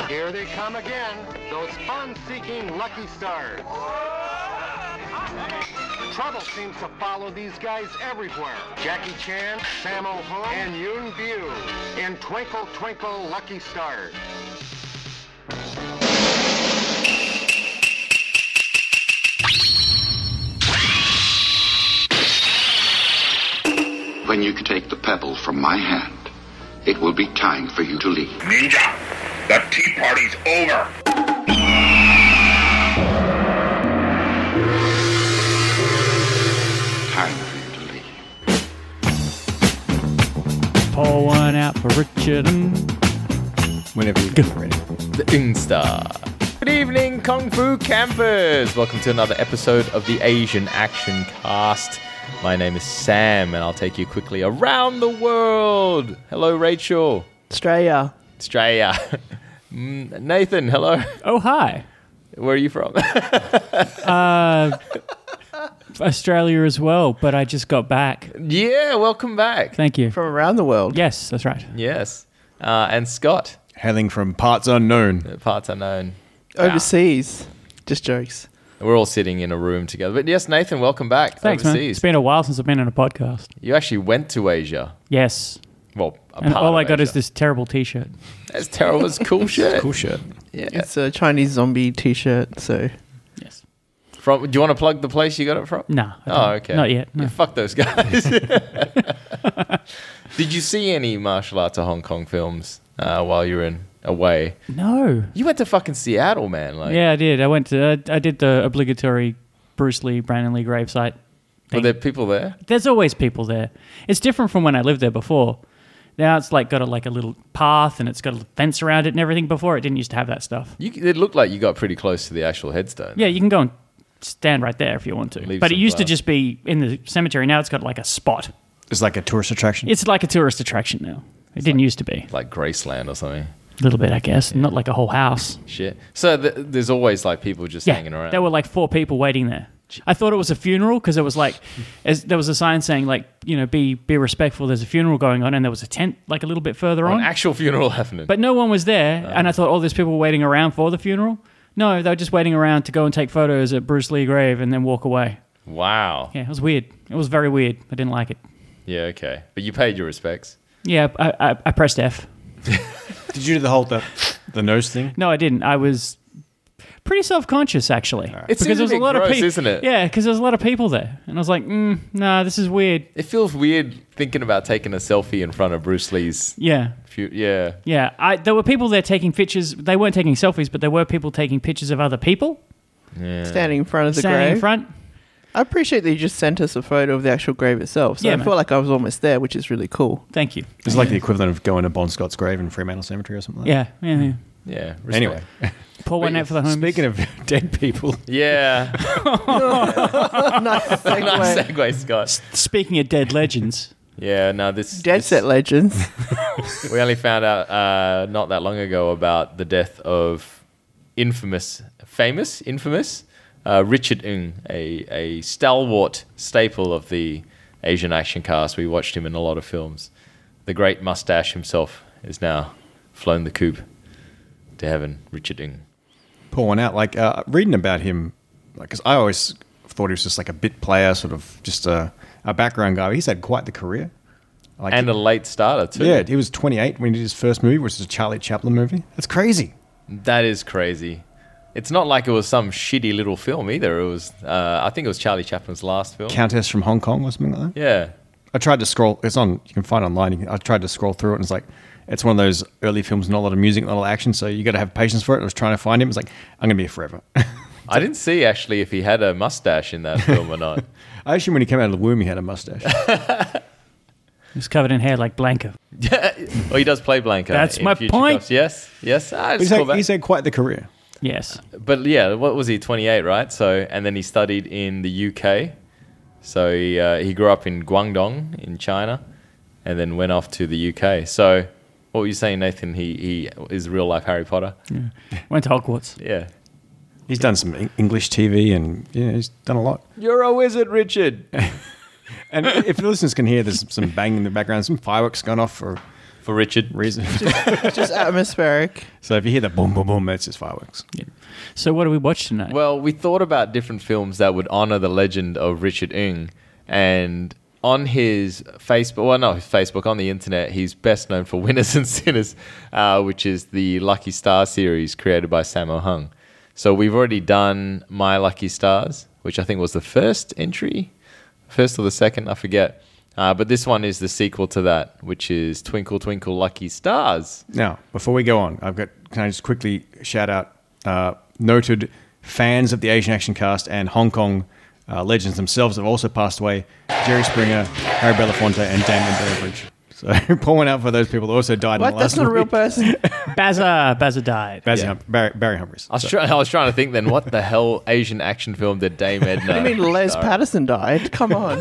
Here they come again, those fun-seeking Lucky Stars. Trouble seems to follow these guys everywhere. Jackie Chan, Sammo Hung, and Yoon Bu in Twinkle Twinkle Lucky Stars. When you take the pebble from my hand, it will be time for you to leave. Ninja, the tea party's over. Time for you to leave. Pour one out for Richard. Whenever you get ready. The Star. Good evening, Kung Fu Campers. Welcome to another episode of the Asian Action Cast. My name is Sam, and I'll take you quickly around the world. Hello, Rachel. Australia. Nathan, hello. Oh, hi. Where are you from? Australia as well, but I just got back. Yeah, welcome back. Thank you. From around the world. Yes, that's right. Yes. And Scott. Hailing from parts unknown. Parts unknown. Overseas. Just jokes. We're all sitting in a room together. But yes, Nathan, welcome back. Thanks, man. overseas. It's been a while since I've been on a podcast. You actually went to Asia. Yes. Well, And all I got is this terrible T-shirt. That's terrible. It's a cool shirt. Cool shirt. Yeah. It's a Chinese zombie t-shirt, so... Yes. Do you want to plug the place you got it from? No. I Oh, don't. okay. Not yet. No. Yeah, fuck those guys. Did you see any martial arts or Hong Kong films while you were away? No. You went to fucking Seattle, man. Like, Yeah, I did. I did the obligatory Bruce Lee, Brandon Lee gravesite were thing. there people there? There's always people there. It's different from when I lived there before. Now it's like got a little path and it's got a fence around it and everything. Before it didn't used to have that stuff. It looked like you got pretty close to the actual headstone. Yeah, you can go and stand right there if you want to. Leave But it some used to flowers. just be in the cemetery. Now it's got like a spot. It's like a tourist attraction. It's like a tourist attraction now. It didn't used to be. Like Graceland or something. A little bit, I guess. Not like a whole house. Shit. So there's always like people just hanging around. There were like 4 people waiting there. I thought it was a funeral because it was like, there was a sign saying like, you know, be respectful. There's a funeral going on, and there was a tent like a little bit further An on. actual funeral happening. But no one was there, and I thought, oh, there's people waiting around for the funeral. No, they were just waiting around to go and take photos at Bruce Lee grave and then walk away. Wow. Yeah, it was weird. It was very weird. I didn't like it. Yeah, okay. But you paid your respects. Yeah, I pressed F. Did you do the whole the nose thing? No, I didn't. I was pretty self-conscious, actually. It seems a bit gross, isn't it? Yeah, because there's a lot of people there. And I was like, nah, this is weird. It feels weird thinking about taking a selfie in front of Bruce Lee's. Yeah. Yeah. Yeah, there were people there taking pictures. They weren't taking selfies, but there were people taking pictures of other people Standing in front of the standing grave. in front. I appreciate that you just sent us a photo of the actual grave itself. So Yeah, I man. felt like I was almost there, which is really cool. Thank you. It's like the equivalent of going to Bon Scott's grave in Fremantle Cemetery or something like that. Yeah. Yeah. Respect. Anyway, Pour one out for the homies. speaking of dead people, Yeah. Nice segue. Nice segue, Scott. Speaking of dead legends, Yeah, no, this... Dead Set Legends. We only found out not that long ago about the death of infamous Richard Ng, a stalwart staple of the Asian Action Cast. We watched him in a lot of films. The great mustache himself is now flown the coop to heaven. Richard Ng. pour one out. Like reading about him, because I always thought he was just like a bit player, sort of just a background guy. He's had quite the career. Like And a late starter, too. Yeah, he was 28 when he did his first movie, which is a Charlie Chaplin movie. That's crazy. That is crazy. It's not like it was some shitty little film either. It was, I think it was Charlie Chaplin's last film. Countess from Hong Kong or something like that. Yeah. I tried to scroll. It's on. You can find it online. I tried to scroll through it, and it's like it's one of those early films, not a lot of music, not a lot of action. So you got to have patience for it. I was trying to find him. It's like I'm gonna be here forever. I didn't see actually if he had a mustache in that film or not. I assume when he came out of the womb, he had a mustache. he was covered in hair like Blanca. Well, he does play Blanca. That's in my future point. Cups. Yes. He's had quite the career. Yes. But yeah, what was he? 28, right? So, and then he studied in the UK. So he grew up in Guangdong in China, and then went off to the UK. So, what were you saying, Nathan? He is real life Harry Potter. Yeah. Went to Hogwarts. Yeah. He's done some English TV, and he's done a lot. You're a wizard, Richard. And if the listeners can hear, there's some banging in the background, some fireworks going off for for Richard. reason. It's just atmospheric. So if you hear the boom, boom, boom, that's just fireworks. So what do we watch tonight? Well, we thought about different films that would honor the legend of Richard Ng, and on his Facebook, well, not his Facebook, on the internet, he's best known for Winners and Sinners, which is the Lucky Star series created by Sammo Hung. So we've already done My Lucky Stars, which I think was the first entry, first or the second, I forget. But this one is the sequel to that, which is Twinkle Twinkle Lucky Stars. Now, before we go on, can I just quickly shout out noted fans of the Asian Action Cast and Hong Kong legends themselves have also passed away. Jerry Springer, Harry Belafonte, and Damon Burbridge. So pour one out for those people who also died in What? the last That's not a real week. person. Baza died. Barry Humphries. I was trying to think then, what the hell Asian action film did Dame Edna? I mean, Les star? Patterson died. Come on.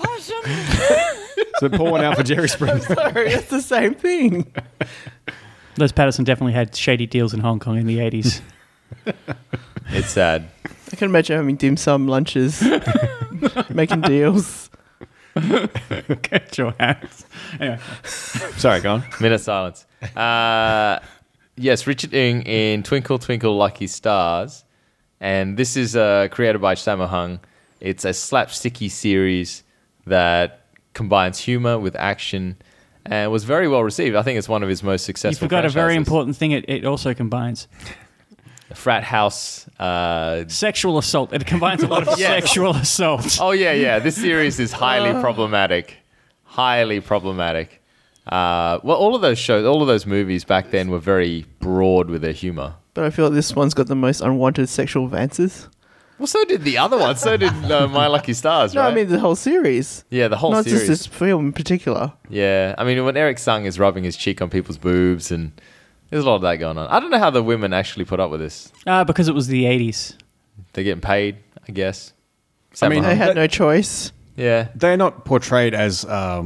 So pour one out for Jerry Springer. Sorry, it's the same thing. Les Patterson definitely had shady deals in Hong Kong in the 80s. It's sad. I can imagine having dim sum lunches, making deals. Get your hands. Anyway. Sorry, go on. Minute silence. Yes, Richard Ng in Twinkle Twinkle Lucky Stars. And this is created by Sammo Hung. It's a slapsticky series that combines humor with action and was very well received. I think it's one of his most You successful forgot a very franchises. important thing it also combines. The frat house. Sexual assault. It combines a lot of Yes. sexual assault. Oh, yeah. This series is highly problematic. Highly problematic. Well, all of those shows, all of those movies back then were very broad with their humor. But I feel like this one's got the most unwanted sexual advances. Well, so did the other one. So did My Lucky Stars, No, right? I mean the whole series. yeah, the whole Not series. just this film in particular. Yeah, I mean, when Eric Sung is rubbing his cheek on people's boobs, and there's a lot of that going on. I don't know how the women actually put up with this. Because it was the 80s. They're getting paid, I guess. I mean, Sammo They Hung. had no choice. Yeah. They're not portrayed as,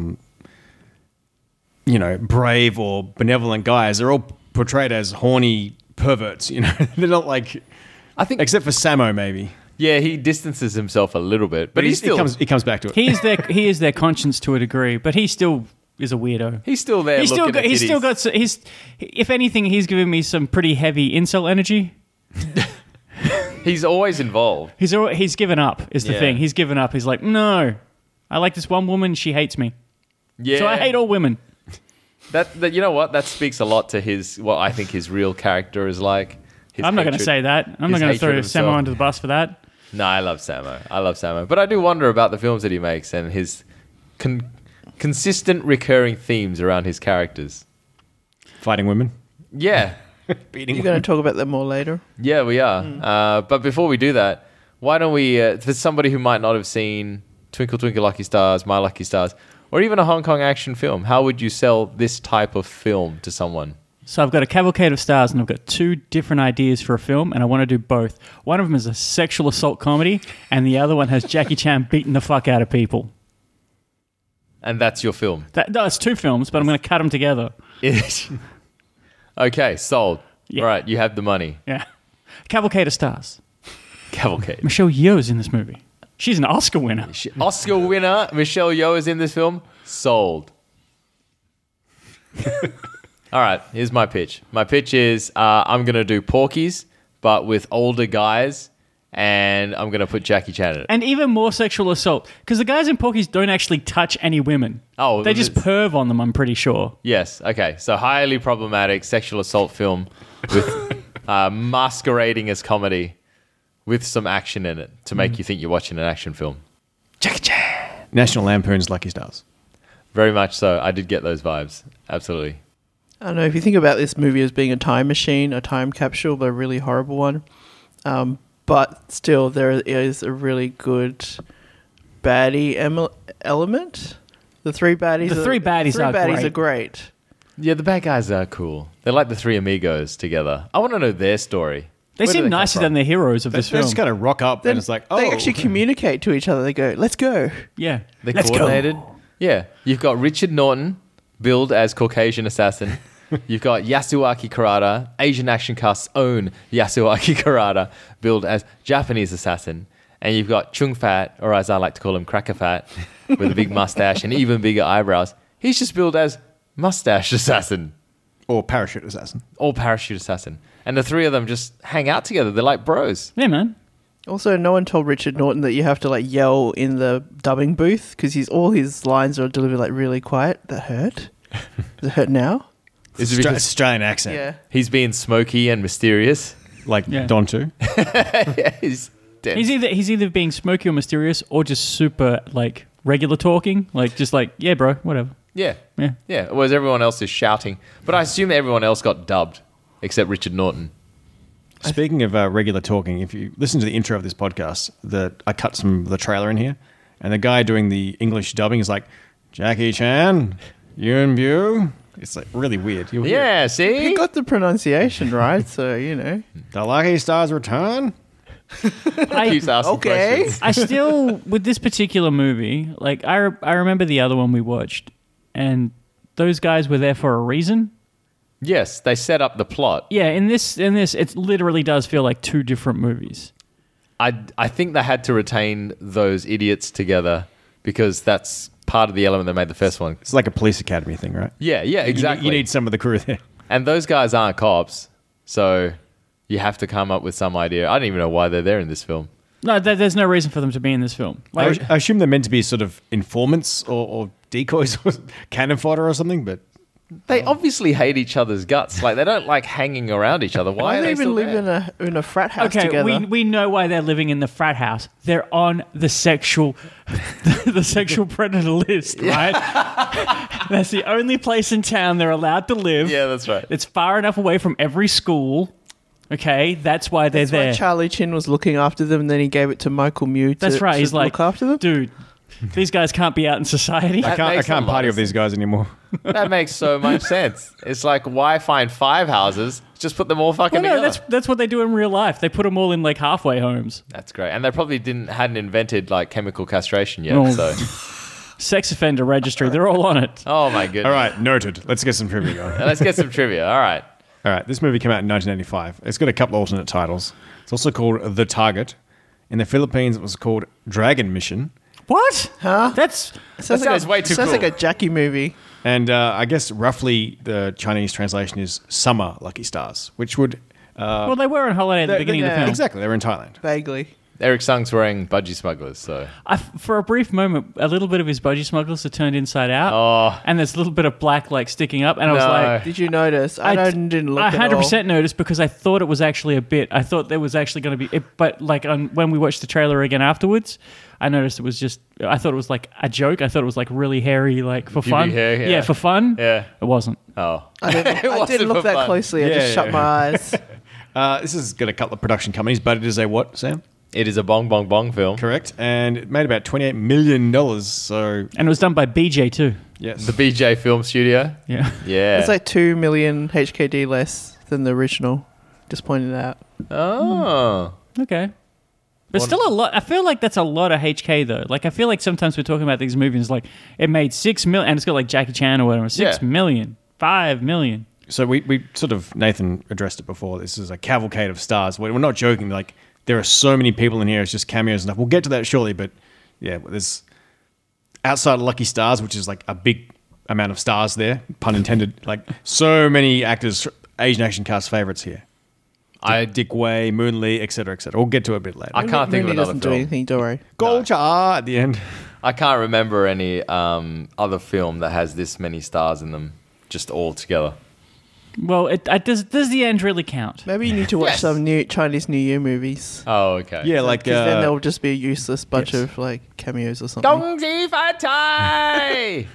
brave or benevolent guys. They're all portrayed as horny perverts. They're not like, I think, except for Sammo, maybe. yeah, he distances himself a little bit, but he's still, he comes back to it. He is their conscience to a degree, but he still is a weirdo. he's still there. He's still looking got. at He's still titties. got. If anything, he's giving me some pretty heavy incel energy. He's always involved. He's given up. Is the Yeah. thing. He's given up. He's like, no, I like this one woman. She hates me, Yeah. so I hate all women. That. You know what? That speaks a lot to what I think his real character is like. His I'm not going to hatred- say that. I'm not his going to throw hatred of Samo himself. under the bus for that. No, I love Sammo. But I do wonder about the films that he makes and his consistent recurring themes around his characters. Fighting women. Yeah. Beating You're going to talk about that more later. Yeah, we are. But before we do that, why don't we, for somebody who might not have seen Twinkle Twinkle Lucky Stars, My Lucky Stars, or even a Hong Kong action film, how would you sell this type of film to someone? So I've got a cavalcade of stars, and I've got two different ideas for a film, and I want to do both. One of them is a sexual assault comedy, and the other one has Jackie Chan beating the fuck out of people. And that's your film. No, it's two films, but I'm going to cut them together. Okay, sold. Yeah. All right, you have the money. Yeah, cavalcade of stars. Cavalcade. Michelle Yeoh's in this movie. She's an Oscar winner. Oscar winner Michelle Yeoh is in this film. Sold. All right, here's my pitch. My pitch is I'm going to do Porky's, but with older guys, and I'm going to put Jackie Chan in it. And even more sexual assault, because the guys in Porky's don't actually touch any women. Oh, they just it's- perv on them, I'm pretty sure. Yes, okay. So highly problematic sexual assault film with masquerading as comedy with some action in it to make you think you're watching an action film. Jackie Chan. National Lampoon's Lucky Stars. Very much so. I did get those vibes. Absolutely. I don't know if you think about this movie as being a time machine, a time capsule, but a really horrible one. But still, there is a really good baddie element. The three baddies. The three baddies are great. are great. Yeah, the bad guys are cool. They're like the three amigos together. I want to know their story. They Where do seem come nicer from? than the heroes of They this film. just kind of rock up and it's like, oh. They actually communicate to each other. They go, "Let's go." Yeah. They're Let's coordinated. go. Yeah. You've got Richard Norton, billed as Caucasian assassin. You've got Yasuaki Kurata, Asian Action Cast's own Yasuaki Kurata, billed as Japanese assassin. And you've got Chung Fat, or as I like to call him, Cracker Fat, with a big mustache and even bigger eyebrows. He's just billed as Mustache Assassin Or Parachute Assassin. or Parachute Assassin. And the three of them just hang out together. They're like bros. Yeah, man. Also, no one told Richard Norton that you have to like yell in the dubbing booth because all his lines are delivered like really quiet. That hurt. Does it hurt now? Is it because Australian accent. Yeah. he's being smoky and mysterious? Like Yeah. Don too. Yeah, he's dead. He's either being smoky or mysterious or just super like regular talking. Like just like, yeah, bro, whatever. Yeah. Yeah. Yeah. Whereas everyone else is shouting. But I assume everyone else got dubbed except Richard Norton. Speaking of regular talking, if you listen to the intro of this podcast, I cut some of the trailer in here, and the guy doing the English dubbing is like, Jackie Chan, Yuen Bu. It's like really weird. You'll hear Yeah, He see? got the pronunciation right, so you know. The Lucky Stars return. Keeps asking Okay. questions. I still, with this particular movie, like I remember the other one we watched, and those guys were there for a reason. Yes, they set up the plot. Yeah, in this, it literally does feel like two different movies. I think they had to retain those idiots together because that's part of the element that made the first one. It's like a police academy thing, right? Yeah, exactly. You need some of the crew there. And those guys aren't cops, so you have to come up with some idea. I don't even know why they're there in this film. No, there's no reason for them to be in this film. Like, I assume they're meant to be sort of informants or decoys or cannon fodder or something, but They obviously hate each other's guts. Like, they don't like hanging around each other. Why Why are do they they even still live there? in a frat house okay, together? we know why they're living in the frat house. They're on the sexual predator list, right? That's the only place in town they're allowed to live. Yeah, that's right. It's far enough away from every school. Okay, that's why they're That's why there. Charlie Chin was looking after them, and then he gave it to Michael Mew to, That's right. to He's like, look after them. dude, these guys can't be out in society. I makes a can't lot party of with these guys anymore. That makes so much sense. It's like, why find 5 houses? Just put them all fucking Well, no, together. that's what they do in real life. They put them all in like halfway homes. That's great. And they probably hadn't invented like chemical castration yet. Oh. So, Sex offender registry. They're all on it. oh my goodness. All right, noted. Let's get some trivia going. Let's get some trivia. All right. All right, this movie came out in 1985. It's got a couple of alternate titles. It's also called The Target. In the Philippines, it was called Dragon Mission. What? Huh? That's sounds way too sounds cool. like a Jackie movie. And I guess roughly the Chinese translation is Summer Lucky Stars, which would... well, they were on holiday at the beginning of the film. Exactly, they were in Thailand. Vaguely. Eric Sung's wearing budgie smugglers. So, For a brief moment, a little bit of his budgie smugglers are turned inside out, oh, and there's a little bit of black like sticking up, and I was No. like, Did you notice? I didn't look I at all. 100% noticed because I thought it was actually a bit. I thought there was actually going to be, but like when we watched the trailer again afterwards, I noticed it was just. I thought it was like a joke. I thought it was like really hairy, like for Pubic fun. hair, yeah. for fun. yeah. It wasn't. Oh. I didn't, It I wasn't didn't look for that fun. closely. I Yeah, just shut yeah. my eyes. This has got a couple of production companies, but it is a what, Sam? It is a bong bong bong film. Correct. And it made about $28 million. So, And it was done by BJ too. yes. The BJ Film Studio. Yeah. Yeah. It's like 2 million HKD less than the original. Just pointed out. oh. Okay. But still a lot. I feel like that's a lot of HK though. Like I feel like sometimes we're talking about these movies like it made 6 million, and it's got like Jackie Chan or whatever. 6 Yeah. million, 5 million. So we sort of, Nathan addressed it before. This is a cavalcade of stars. We're not joking. Like, there are so many people in here. It's just cameos and stuff. We'll get to that shortly, but yeah, there's outside of Lucky Stars, which is like a big amount of stars there, pun intended. Like, so many actors, Asian action cast favorites here. Dick Wei, Moon Lee, etc., etc. We'll get to it a bit later. I can't think of Mooney another doesn't do film. anything, don't worry. Golcha at the end. I can't remember any other film that has this many stars in them, just all together. Well, does the end really count? Maybe you need to watch Yes. some new Chinese New Year movies. Oh, okay. Yeah, like Because then there'll just be a useless bunch yes. of like cameos or something. Dong Ji Fa Tai!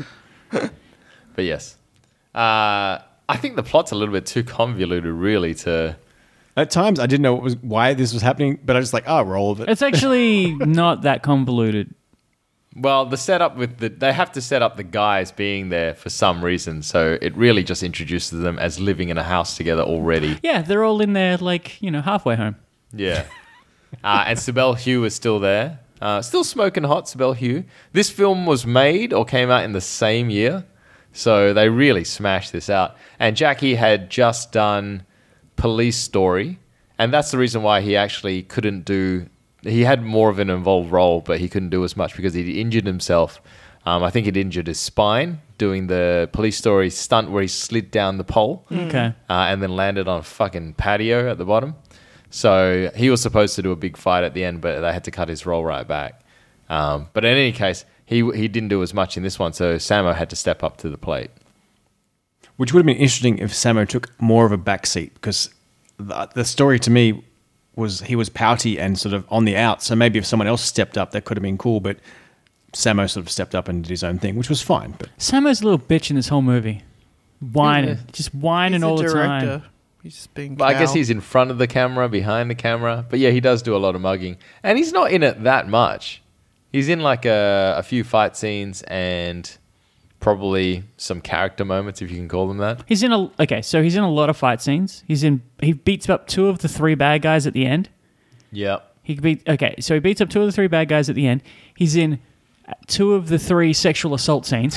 But yes. I think the plot's a little bit too convoluted, really, to... at times I didn't know why this was happening, but I was just like, roll with it. It's actually not that convoluted. Well, the setup they have to set up the guys being there for some reason, so it really just introduces them as living in a house together already. Yeah, they're all in there like, halfway home. Yeah. And Sibel Hugh is still there. Still smoking hot, Sibel Hugh. This film was made or came out in the same year, so they really smashed this out. And Jackie had just done Police Story, and that's the reason why he actually couldn't do... He had more of an involved role, but he couldn't do as much because he'd injured himself. I think he'd injured his spine doing the Police Story stunt where he slid down the pole Okay. and then landed on a fucking patio at the bottom. So he was supposed to do a big fight at the end, but they had to cut his role right back. But in any case, he didn't do as much in this one, so Samo had to step up to the plate. Which would have been interesting if Samo took more of a backseat, because the story to me was he was pouty and sort of on the out. So maybe if someone else stepped up, that could have been cool. But Samo sort of stepped up and did his own thing, which was fine. But Samo's a little bitch in this whole movie. Whining. Just whining He's all the the director. time. He's just being. But I guess cow. he's in front of the camera, behind the camera. But yeah, he does do a lot of mugging. And he's not in it that much. He's in like a few fight scenes and probably some character moments, if you can call them that. He's in a lot of fight scenes. He beats up 2 of the 3 bad guys at the end. Yep. He beats up 2 of the 3 bad guys at the end. He's in 2 of the 3 sexual assault scenes.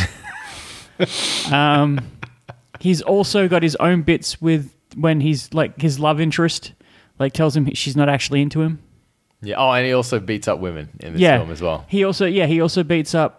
He's also got his own bits with when he's like his love interest, like tells him she's not actually into him. Yeah. Oh, and he also beats up women in this Yeah, film as well. He also beats up.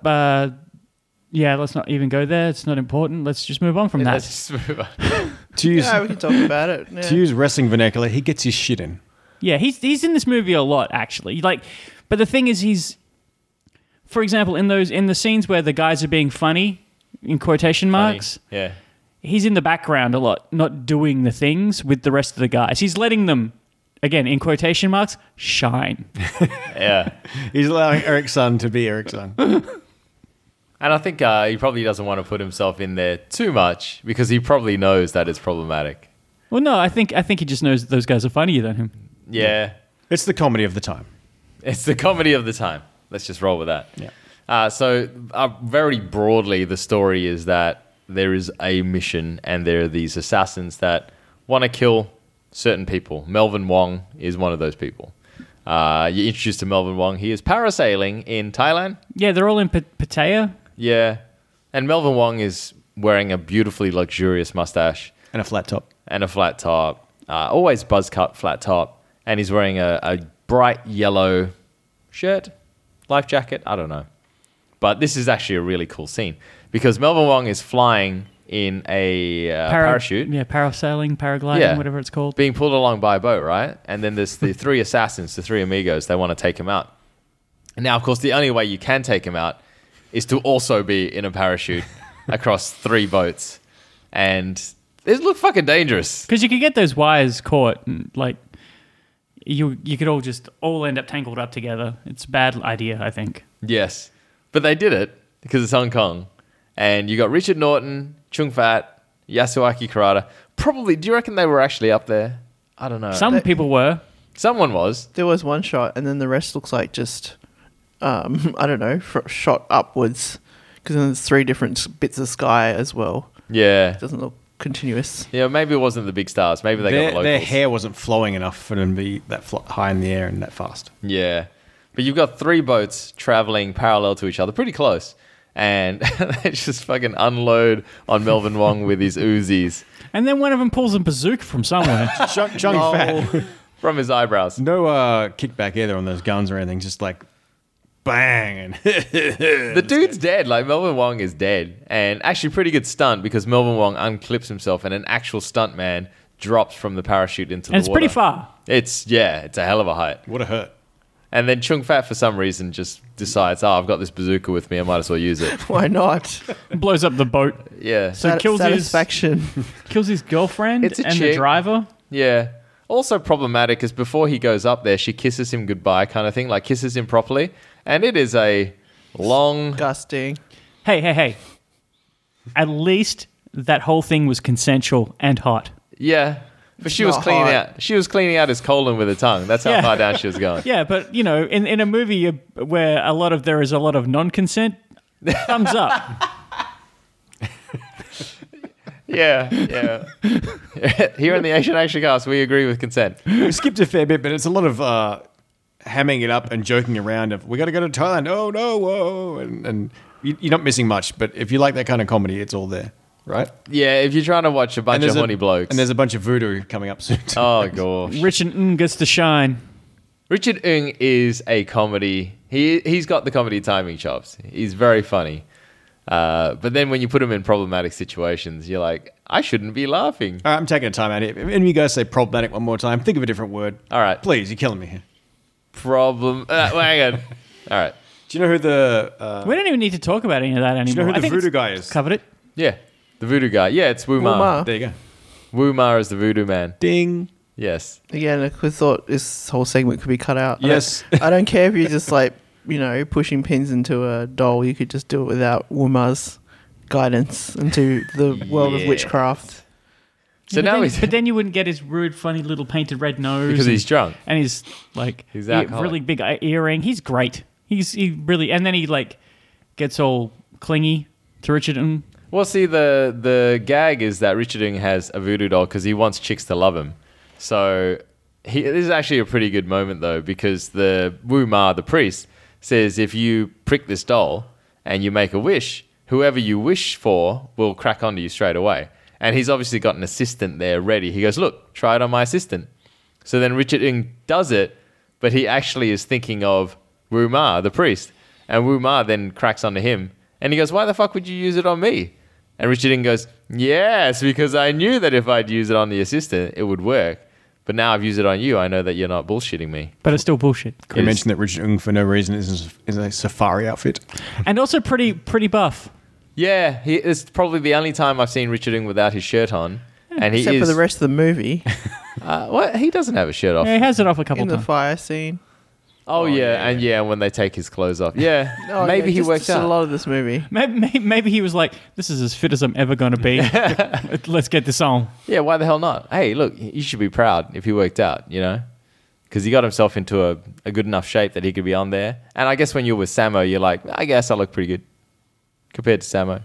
Let's not even go there. It's not important. Let's just move on from that. Let's just move on. to use, Yeah, we can talk about it. Yeah. to use wrestling vernacular, he gets his shit in. Yeah, he's in this movie a lot actually. Like, but the thing is, for example, in the scenes where the guys are being funny, in quotation marks, Yeah. he's in the background a lot, not doing the things with the rest of the guys. He's letting them, again, in quotation marks, shine. Yeah. He's allowing Eric's son to be Eric's son. And I think he probably doesn't want to put himself in there too much because he probably knows that it's problematic. Well, no, I think he just knows that those guys are funnier than him. Yeah. It's the comedy of the time. It's the comedy of the time. Let's just roll with that. Yeah. So very broadly, the story is that there is a mission and there are these assassins that want to kill certain people. Melvin Wong is one of those people. You're introduced to Melvin Wong. He is parasailing in Thailand. Yeah, they're all in Pattaya. Yeah. And Melvin Wong is wearing a beautifully luxurious mustache And a flat top. and a flat top. Always buzz cut, flat top. And he's wearing a bright yellow shirt, life jacket. I don't know. But this is actually a really cool scene because Melvin Wong is flying in a parachute. Yeah, parasailing, paragliding, Yeah. whatever it's called. Being pulled along by a boat, right? And then there's the 3 assassins, the 3 amigos. They want to take him out. And now, of course, the only way you can take him out is to also be in a parachute across 3 boats. And it look fucking dangerous. Because you could get those wires caught, and, like, you could all end up tangled up together. It's a bad idea, I think. Yes. But they did it because it's Hong Kong. And you got Richard Norton, Chung Fat, Yasuaki Kurata. Probably, do you reckon they were actually up there? I don't know. Some people were. Someone was. There was one shot, and then the rest looks like just, I don't know, shot upwards. Because then there's 3 different bits of sky as well. Yeah. It doesn't look continuous. Yeah, maybe it wasn't the big stars. Maybe they got the locals. Their hair wasn't flowing enough for them to be that high in the air and that fast. Yeah. But you've got 3 boats traveling parallel to each other, pretty close. And they just fucking unload on Melvin Wong with his Uzis And then one of them pulls a bazooka from somewhere. Chung Fat. from his eyebrows. No kickback either on those guns or anything. Just like bang. And The dude's dead. Like, Melvin Wong is dead. And actually pretty good stunt because Melvin Wong unclips himself and an actual stunt man drops from the parachute into And the it's water. pretty far. It's a hell of a height. what a hurt. And then Chung Fat, for some reason, just decides, I've got this bazooka with me. I might as well use it. Why not? Blows up the boat. Yeah. So kills Satisfaction. his girlfriend It's a and the chick. driver. Yeah. Also problematic is before he goes up there, she kisses him goodbye kind of thing, like kisses him properly. And it is a long... Disgusting. Hey. At least that whole thing was consensual and hot. Yeah. But she was not cleaning hot. out. She was cleaning out his colon with her tongue. That's how Yeah. far down she was going. Yeah, but, you know, in a movie where there is a lot of non-consent, thumbs up. Yeah. Here in the Asian Action Cast, we agree with consent. We skipped a fair bit, but it's a lot of hamming it up and joking around of, we got to go to Thailand. Oh, no, whoa. And you're not missing much, but if you like that kind of comedy, it's all there, right? Yeah, if you're trying to watch a bunch of horny blokes. And there's a bunch of voodoo coming up soon. Too. Oh, gosh. Richard gets to shine. Richard Ng is a comedy. He's got the comedy timing chops. He's very funny. But then when you put them in problematic situations, you're like, I shouldn't be laughing. All right, I'm taking a time out here. If any of you guys say problematic one more time, think of a different word. All right. Please, you're killing me here. Hang on. All right. Do you know who the We don't even need to talk about any of that anymore. know who I the think voodoo it's guy is? Covered it. Yeah. The voodoo guy. Yeah, it's Wu Ma. Ma. There you go. Wu Ma is the voodoo man. Ding. Yes. Again, I could thought this whole segment could be cut out. Yes. I don't care if you're just like, pushing pins into a doll. You could just do it without Wuma's guidance into the world of witchcraft. So now he's But then you wouldn't get his rude, funny little painted red nose. because he's drunk. and his like He's alcoholic. really big earring. He's great. He really, and then he like gets all clingy to Richard and Well, see, the gag is that Richard Ng has a voodoo doll because he wants chicks to love him. So this is actually a pretty good moment, though, because the Wu Ma, the priest, says if you prick this doll and you make a wish, whoever you wish for will crack onto you straight away. And he's obviously got an assistant there ready. He goes, look, try it on my assistant. So then Richard Ng does it, but he actually is thinking of Wu Ma, the priest. And Wu Ma then cracks onto him. And he goes, why the fuck would you use it on me? And Richard Ng goes, yes, because I knew that if I'd use it on the assistant, it would work. But now I've used it on you. I know that you're not bullshitting me. but it's still bullshit. Could we mention that Richard Ng, for no reason, is a safari outfit? And also pretty buff. Yeah, it's probably the only time I've seen Richard Ng without his shirt on. And he Except is... for the rest of the movie, what? He doesn't have a shirt off. Yeah, he has it off a couple in the times. fire scene. Oh, yeah, and when they take his clothes off. Yeah, Oh, maybe yeah, he just works a out. lot of this movie. Maybe he was like, "This is as fit as I'm ever going to be. Let's get this on." Yeah, why the hell not? Hey, look, you should be proud if he worked out, Because he got himself into a good enough shape that he could be on there. And I guess when you're with Samo, you're like, I guess I look pretty good compared to Samo.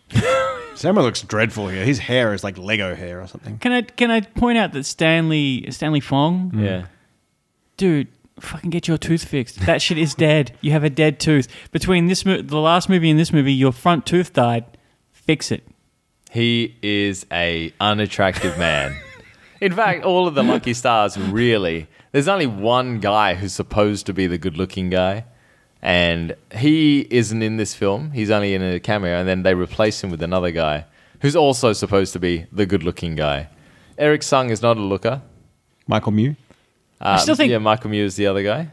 Samuel looks dreadful here. His hair is like Lego hair or something. Can I point out that Stanley Fong, Yeah. dude, fucking get your tooth fixed. That shit is dead. You have a dead tooth. Between the last movie and this movie, your front tooth died. Fix it. He is a unattractive man. In fact, all of the Lucky Stars, really, there's only one guy who's supposed to be the good-looking guy, and he isn't in this film. He's only in a cameo, and then they replace him with another guy who's also supposed to be the good-looking guy. Eric Sung is not a looker. Michael Mew. I still think Michael Mew is the other guy.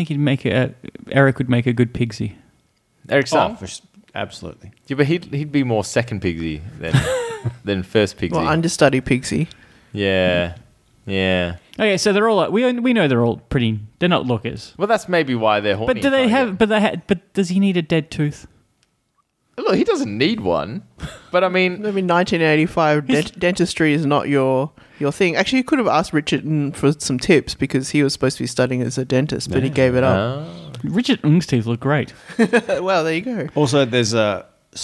Eric would make a good Pigsy. Eric Sung? Absolutely. Yeah, but he'd be more second Pigsy than first Pigsy. Well, understudy Pixie. Yeah. Okay, so they're all we know they're all pretty. They're not lookers. Well, that's maybe why they're horny. But do they have? But does he need a dead tooth? Look, he doesn't need one. But I mean, I mean, 1985, dentistry is not your thing. Actually, you could have asked Richard for some tips because he was supposed to be studying as a dentist, but he gave it up. Richard Ng's teeth look great. Well, there you go. Also, there's a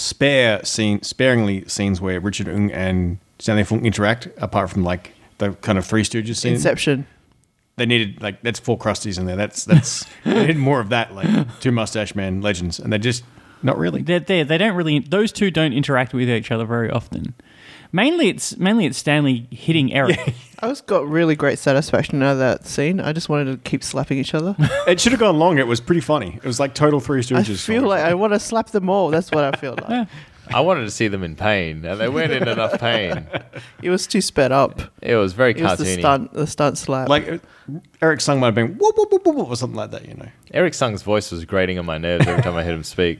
sparingly scenes where Richard Ng and Stanley Fung interact, apart from like the kind of Three Stooges scene. Inception. They needed that's four Krusties in there. That's they needed more of that, like two Mustache Man legends, and they just not really. They don't really. Those two don't interact with each other very often. Mainly, it's Stanley hitting Eric. I just got really great satisfaction out of that scene. I just wanted to keep slapping each other. It should have gone longer. It was pretty funny. It was like total Three I Stooges. feel like I want to slap them all. That's what I feel like. I wanted to see them in pain, and they weren't in enough pain. It was too sped up. It was very It was cartoony. the stunt slap. like Eric Sung might have been whoop, whoop, whoop, whoop, or something like that. Eric Sung's voice was grating on my nerves every time I heard him speak.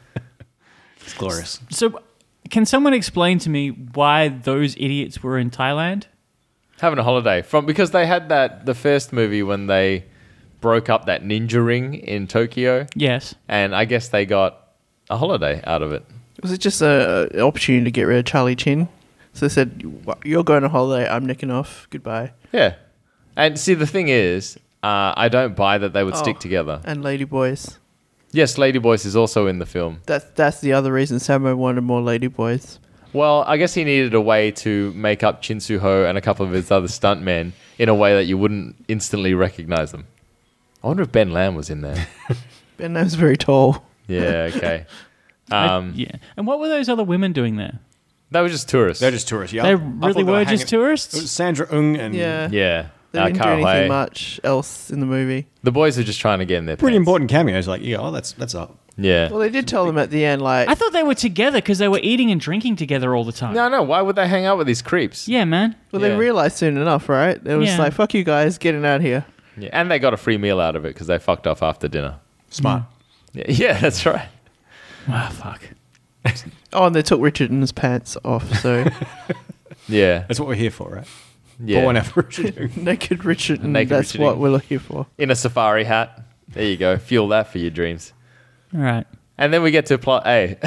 It's glorious. So, can someone explain to me why those idiots were in Thailand? Having a holiday because they had the first movie when they broke up that ninja ring in Tokyo, Yes. and I guess they got a holiday out of it. was it just an opportunity to get rid of Charlie Chin? So they said, "You're going on holiday. I'm nicking off. Goodbye." Yeah, and see the thing is, I don't buy that they would stick together. And Lady Boys. Yes, Lady Boys is also in the film. That's the other reason Samo wanted more Lady Boys. Well, I guess he needed a way to make up Chin Soo Ho and a couple of his other stuntmen in a way that you wouldn't instantly recognize them. I wonder if Ben Lam was in there. Ben Lam's very tall. Yeah, okay. Yeah. And what were those other women doing there? They were just tourists. They're just tourists. Yeah, They I really thought were hanging- just tourists? It was Sandra Ng and Yeah. Yeah. They didn't do Carl anything Hui. much else in the movie. The boys are just trying to get in their pretty pants. important cameos. Like, that's a Yeah. Well, they did tell them at the end, like, I thought they were together because they were eating and drinking together all the time. No. Why would they hang out with these creeps? Yeah, man. well, Yeah. they realized soon enough, right? It was Yeah. like, fuck you guys, getting out of here. Yeah, and they got a free meal out of it because they fucked off after dinner. Smart. Yeah, that's right. Ah, fuck. Oh, and they took Richard's pants off, so Yeah. That's what we're here for, right? Yeah. Pour one out for Richard. naked Richard, Naked that's Richard. what we're looking for. In a safari hat. There you go. Fuel that for your dreams. All right. And then we get to plot A,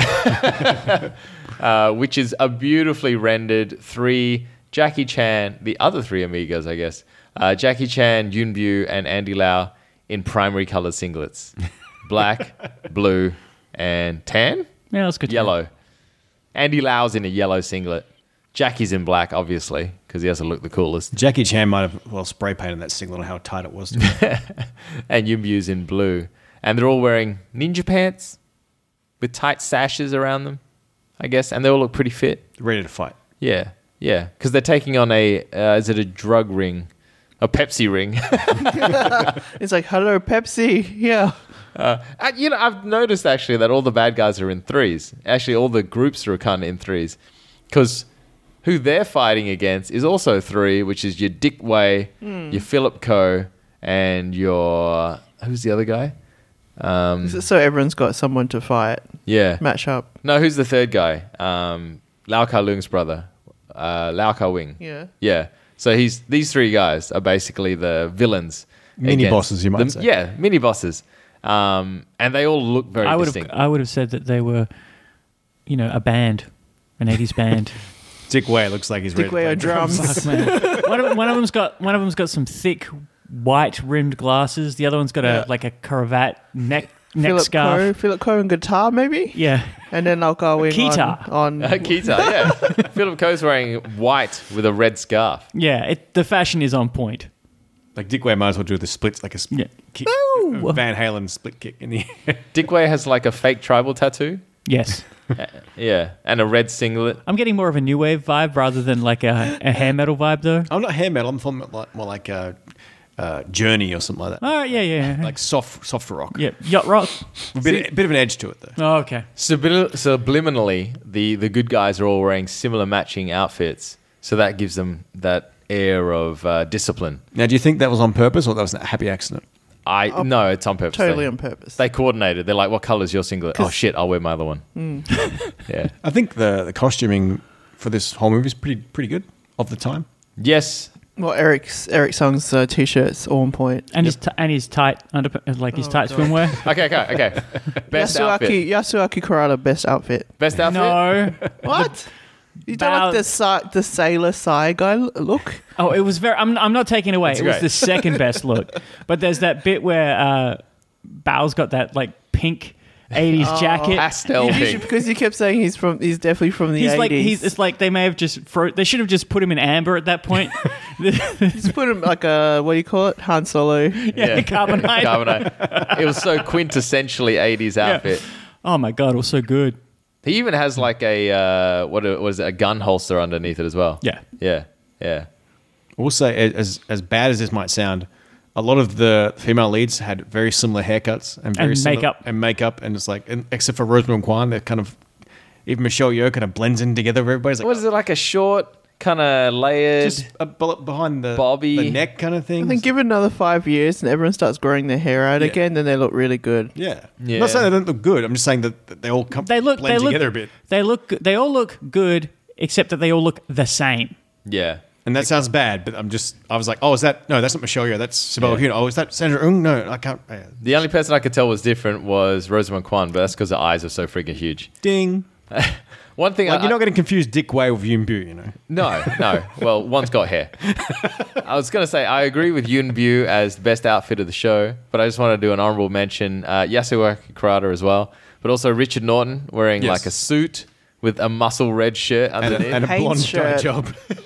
which is a beautifully rendered Jackie Chan, the other three amigos, I guess. Jackie Chan, Yun Bu, and Andy Lau in primary colored singlets. Black, blue, and tan? Yeah, that's good. Yellow. Andy Lau's in a yellow singlet. Jackie's in black, obviously, because he has to look the coolest. Jackie Chan might have spray painted that singlet on how tight it was. And Yun Bu's in blue. And they're all wearing ninja pants with tight sashes around them, I guess. And they all look pretty fit. Ready to fight. Yeah. Because they're taking on is it a drug ring? A Pepsi ring. It's like, hello, Pepsi. Yeah. I've noticed actually that all the bad guys are in threes. Actually, all the groups are kind of in threes. Because who they're fighting against is also three, which is your Dick Wei, your Philip Ko, and your... Who's the other guy? So everyone's got someone to fight, Yeah. match up. No, who's the third guy? Lau Ka Lung's brother. Lau Ka Wing. Yeah. Yeah. So these three guys are basically the villains. Mini against bosses, you might say. Yeah, mini bosses. And they all look very distinct. I would have said that they were, a band, an 80s band. Dick Wei looks like he's ready Dick to Wei play on drums. Fuck, man. One of them's got some thick white rimmed glasses. The other one's got a cravat neck scarf. Philip Ko and guitar, maybe? Yeah. And then I'll go in Guitar. on Keita, yeah. Philip Ko's wearing white with a red scarf. Yeah, the fashion is on point. Like Dick Wei might as well do the splits, like a Yeah. kick, Woo! a Van Halen split kick in the air. Dick Wei has like a fake tribal tattoo. Yes. Yeah, and a red singlet. I'm getting more of a new wave vibe rather than like a hair metal vibe, though. I'm not hair metal. I'm talking about more like Journey or something like that. Oh, yeah. Like soft rock. Yeah, yacht rock. A bit of an edge to it, though. Oh, okay. Subliminally, the good guys are all wearing similar matching outfits, so that gives them that air of discipline. Now, do you think that was on purpose or that was a happy accident? No, it's on purpose. totally on purpose. They coordinated. They're like, "What color's your singlet?" Oh shit, I'll wear my other one. Yeah. I think the costuming for this whole movie is pretty good of the time. Yes. Well, Eric Song's t-shirt's all on point. And his tight tight God. swimwear. Okay. Best outfit. Yasuaki Kurata, best outfit. Best outfit. No. What? You don't like the Sailor Sai guy look? Oh, it was very. I'm not taking it away. That's It was great. the second best look. But there's that bit where Bao's got that like pink 80s jacket. Pastel pink. Because you kept saying he's definitely from the He's 80s. like it's like they may have just they should have just put him in amber at that point. Just put him like a, what do you call it? Han Solo. Yeah, carbonite. Carbonite. It was so quintessentially 80s outfit. Oh my god, it was so good. He even has like a what was it, a gun holster underneath it as well. Yeah. Yeah. Also, as bad as this might sound, a lot of the female leads had very similar haircuts and very similar makeup. and it's like, except for Rosamund Kwan, they're kind of, even Michelle Yeoh kind of blends in together. Everybody's like, What is it, like a short, kind of layered? just a bullet behind the Bobby. the neck kind of thing. I think give it another 5 years and everyone starts growing their hair out again, then they look really good. Yeah. Yeah. I'm not saying they don't look good. I'm just saying that they all blend together a bit. They all look good, except that they all look the same. Yeah. And that sounds bad, but I was like, oh, that's not Michelle Yeoh, that's Sibel Hune. Oh, is that Sandra Ung? No, I can't. The only person I could tell was different was Rosamund Kwan, but that's because her eyes are so freaking huge. Ding. One thing Like, you're not going to confuse Dick Wei with Yun Bu, you know. No. Well, one's got hair. I was going to say, I agree with Yun Bu as the best outfit of the show, but I just want to do an honorable mention. Yasuaki Kurata as well, but also Richard Norton wearing like a suit with a muscle red shirt underneath. And a Hanes blonde shirt. job.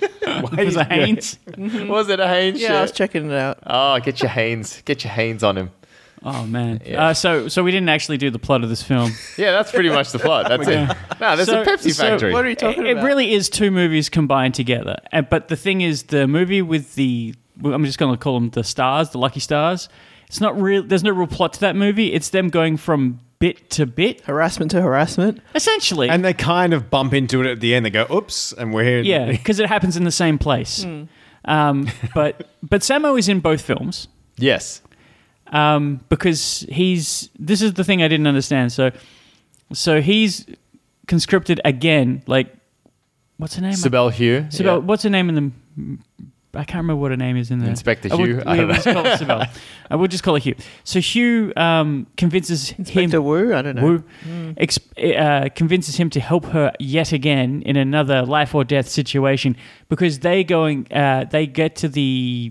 Was it Haynes? Was it a Hanes Yeah, I was shirt? checking it out. Oh, get your Hanes on him. Oh man. Yeah. So we didn't actually do the plot of this film. Yeah, that's pretty much the plot. That's it. No, there's a Pepsi factory. What are you talking It about? really is two movies combined together. But the thing is, the movie with I'm just going to call them the stars, the lucky stars. It's not real. There's no real plot to that movie. It's them going from bit to bit, Harassment to harassment. essentially. And they kind of bump into it at the end. They go, oops, and we're here. Yeah, because it happens in the same place. But Sammo is in both films Yes. because this is the thing I didn't understand. So he's conscripted again. Like, what's her name? Sibel Hugh. Sibel. yeah. What's her name in the? I can't remember what her name is in there. Inspector I would- Hugh? I Yeah, don't we'll just call her Sibel. I would just call her Hugh. So Hugh convinces Inspector him. Wu? I don't know. Wu convinces him to help her yet again in another life or death situation because they get to the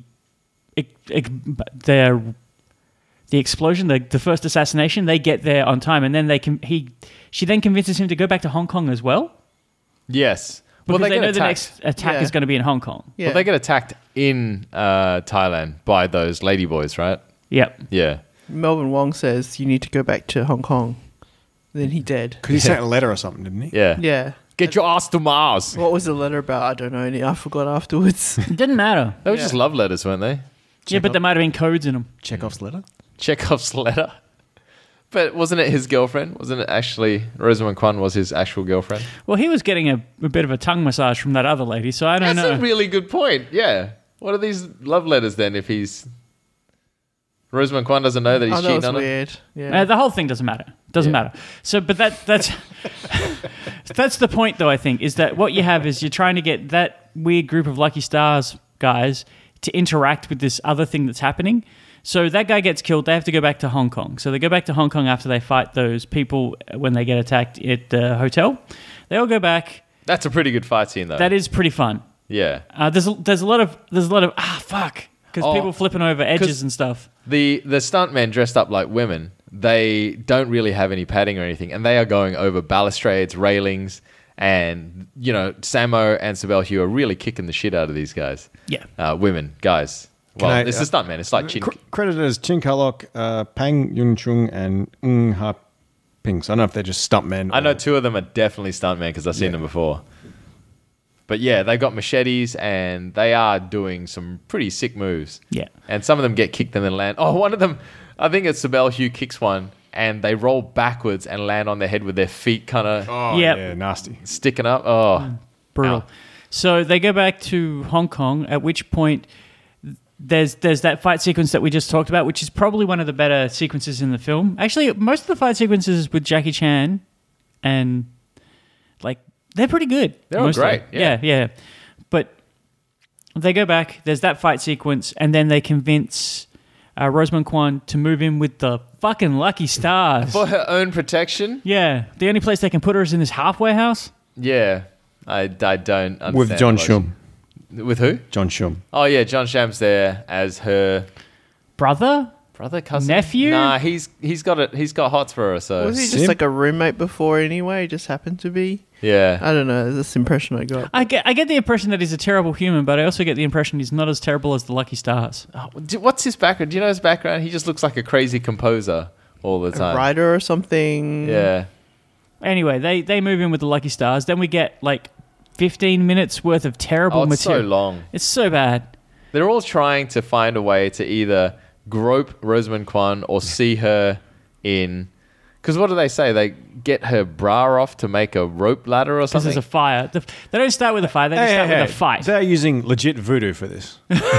explosion, the first assassination. They get there on time, and then she then convinces him to go back to Hong Kong as well Yes. because well, they know get the attacked. next attack Yeah. is going to be in Hong Kong. Yeah. Well, they get attacked in Thailand by those ladyboys, right? Yep. Yeah. Melvin Wong says you need to go back to Hong Kong. Then he dead. Because he sent a letter or something, didn't he? Yeah. Yeah. Get your ass to Mars. What was the letter about? I don't know. I forgot afterwards. It didn't matter. They were just love letters, weren't they? Yeah, but there might have been codes in them. Chekhov's letter? Chekhov's letter. But wasn't it his girlfriend? Wasn't it actually Rosamund Kwan was his actual girlfriend? Well, he was getting a bit of a tongue massage from that other lady, so I don't That's know. a really good point. Yeah. What are these love letters then if he's... Rosamund Kwan doesn't know that he's Oh, that cheating was on her? weird. Yeah. The whole thing doesn't matter. Doesn't Yeah. matter. So, but that's that's the point, though. I think is that what you have is you're trying to get that weird group of Lucky Stars guys to interact with this other thing that's happening. So that guy gets killed. They have to go back to Hong Kong. So they go back to Hong Kong after they fight those people when they get attacked at the hotel. They all go back. That's a pretty good fight scene, though. That is pretty fun. Yeah. There's a lot of fuck because Oh, people flipping over 'cause- edges and stuff. The stuntmen dressed up like women, they don't really have any padding or anything, and they are going over balustrades, railings, and, you know, Sammo and Sibel Hugh are really kicking the shit out of these guys. Yeah. Women, guys. Well, I- it's the stuntmen. It's like Chin... Credited as Chin Kalok, Pang Yun Chung, and Ng Ha Ping. So I don't know if they're just stuntmen. I know or- two of them are definitely stuntmen because I've seen them before. But yeah, they've got machetes and they are doing some pretty sick moves. Yeah. And some of them get kicked and then land. Oh, one of them, I think it's Sibel Hugh kicks one and they roll backwards and land on their head with their feet kind of Oh, Yep. yeah, nasty. sticking up. Oh, Brutal. Ow. So they go back to Hong Kong, at which point there's that fight sequence that we just talked about, which is probably one of the better sequences in the film. Actually, most of the fight sequences with Jackie Chan and like they're pretty good. They're all mostly. great, yeah. Yeah. But they go back, there's that fight sequence, and then they convince Rosamund Kwan to move in with the fucking Lucky Stars. for her own protection. Yeah. The only place they can put her is in this halfway house. Yeah, I don't understand. With John the logic. Shum. With who? John Shum. Oh yeah, John Sham's there as her Brother? brother, cousin, Nephew? Nah, he's got it. He's got hots for her. So Was he just Sim? like a roommate before anyway? He just happened to be? yeah. I don't know. That's the impression I got. I get the impression that he's a terrible human, but I also get the impression he's not as terrible as the Lucky Stars. What's his background? Do you know his background? He just looks like a crazy composer all the A time. writer or something? Yeah. Anyway, they move in with the Lucky Stars. Then we get like 15 minutes worth of terrible Oh, it's so material. long. It's so bad. They're all trying to find a way to either grope Rosamund Kwan or see her in. Because what do they say? They get her bra off to make a rope ladder or Because something. there's a fire. They don't start with a fire. They just start with a fight. They're using legit voodoo for this.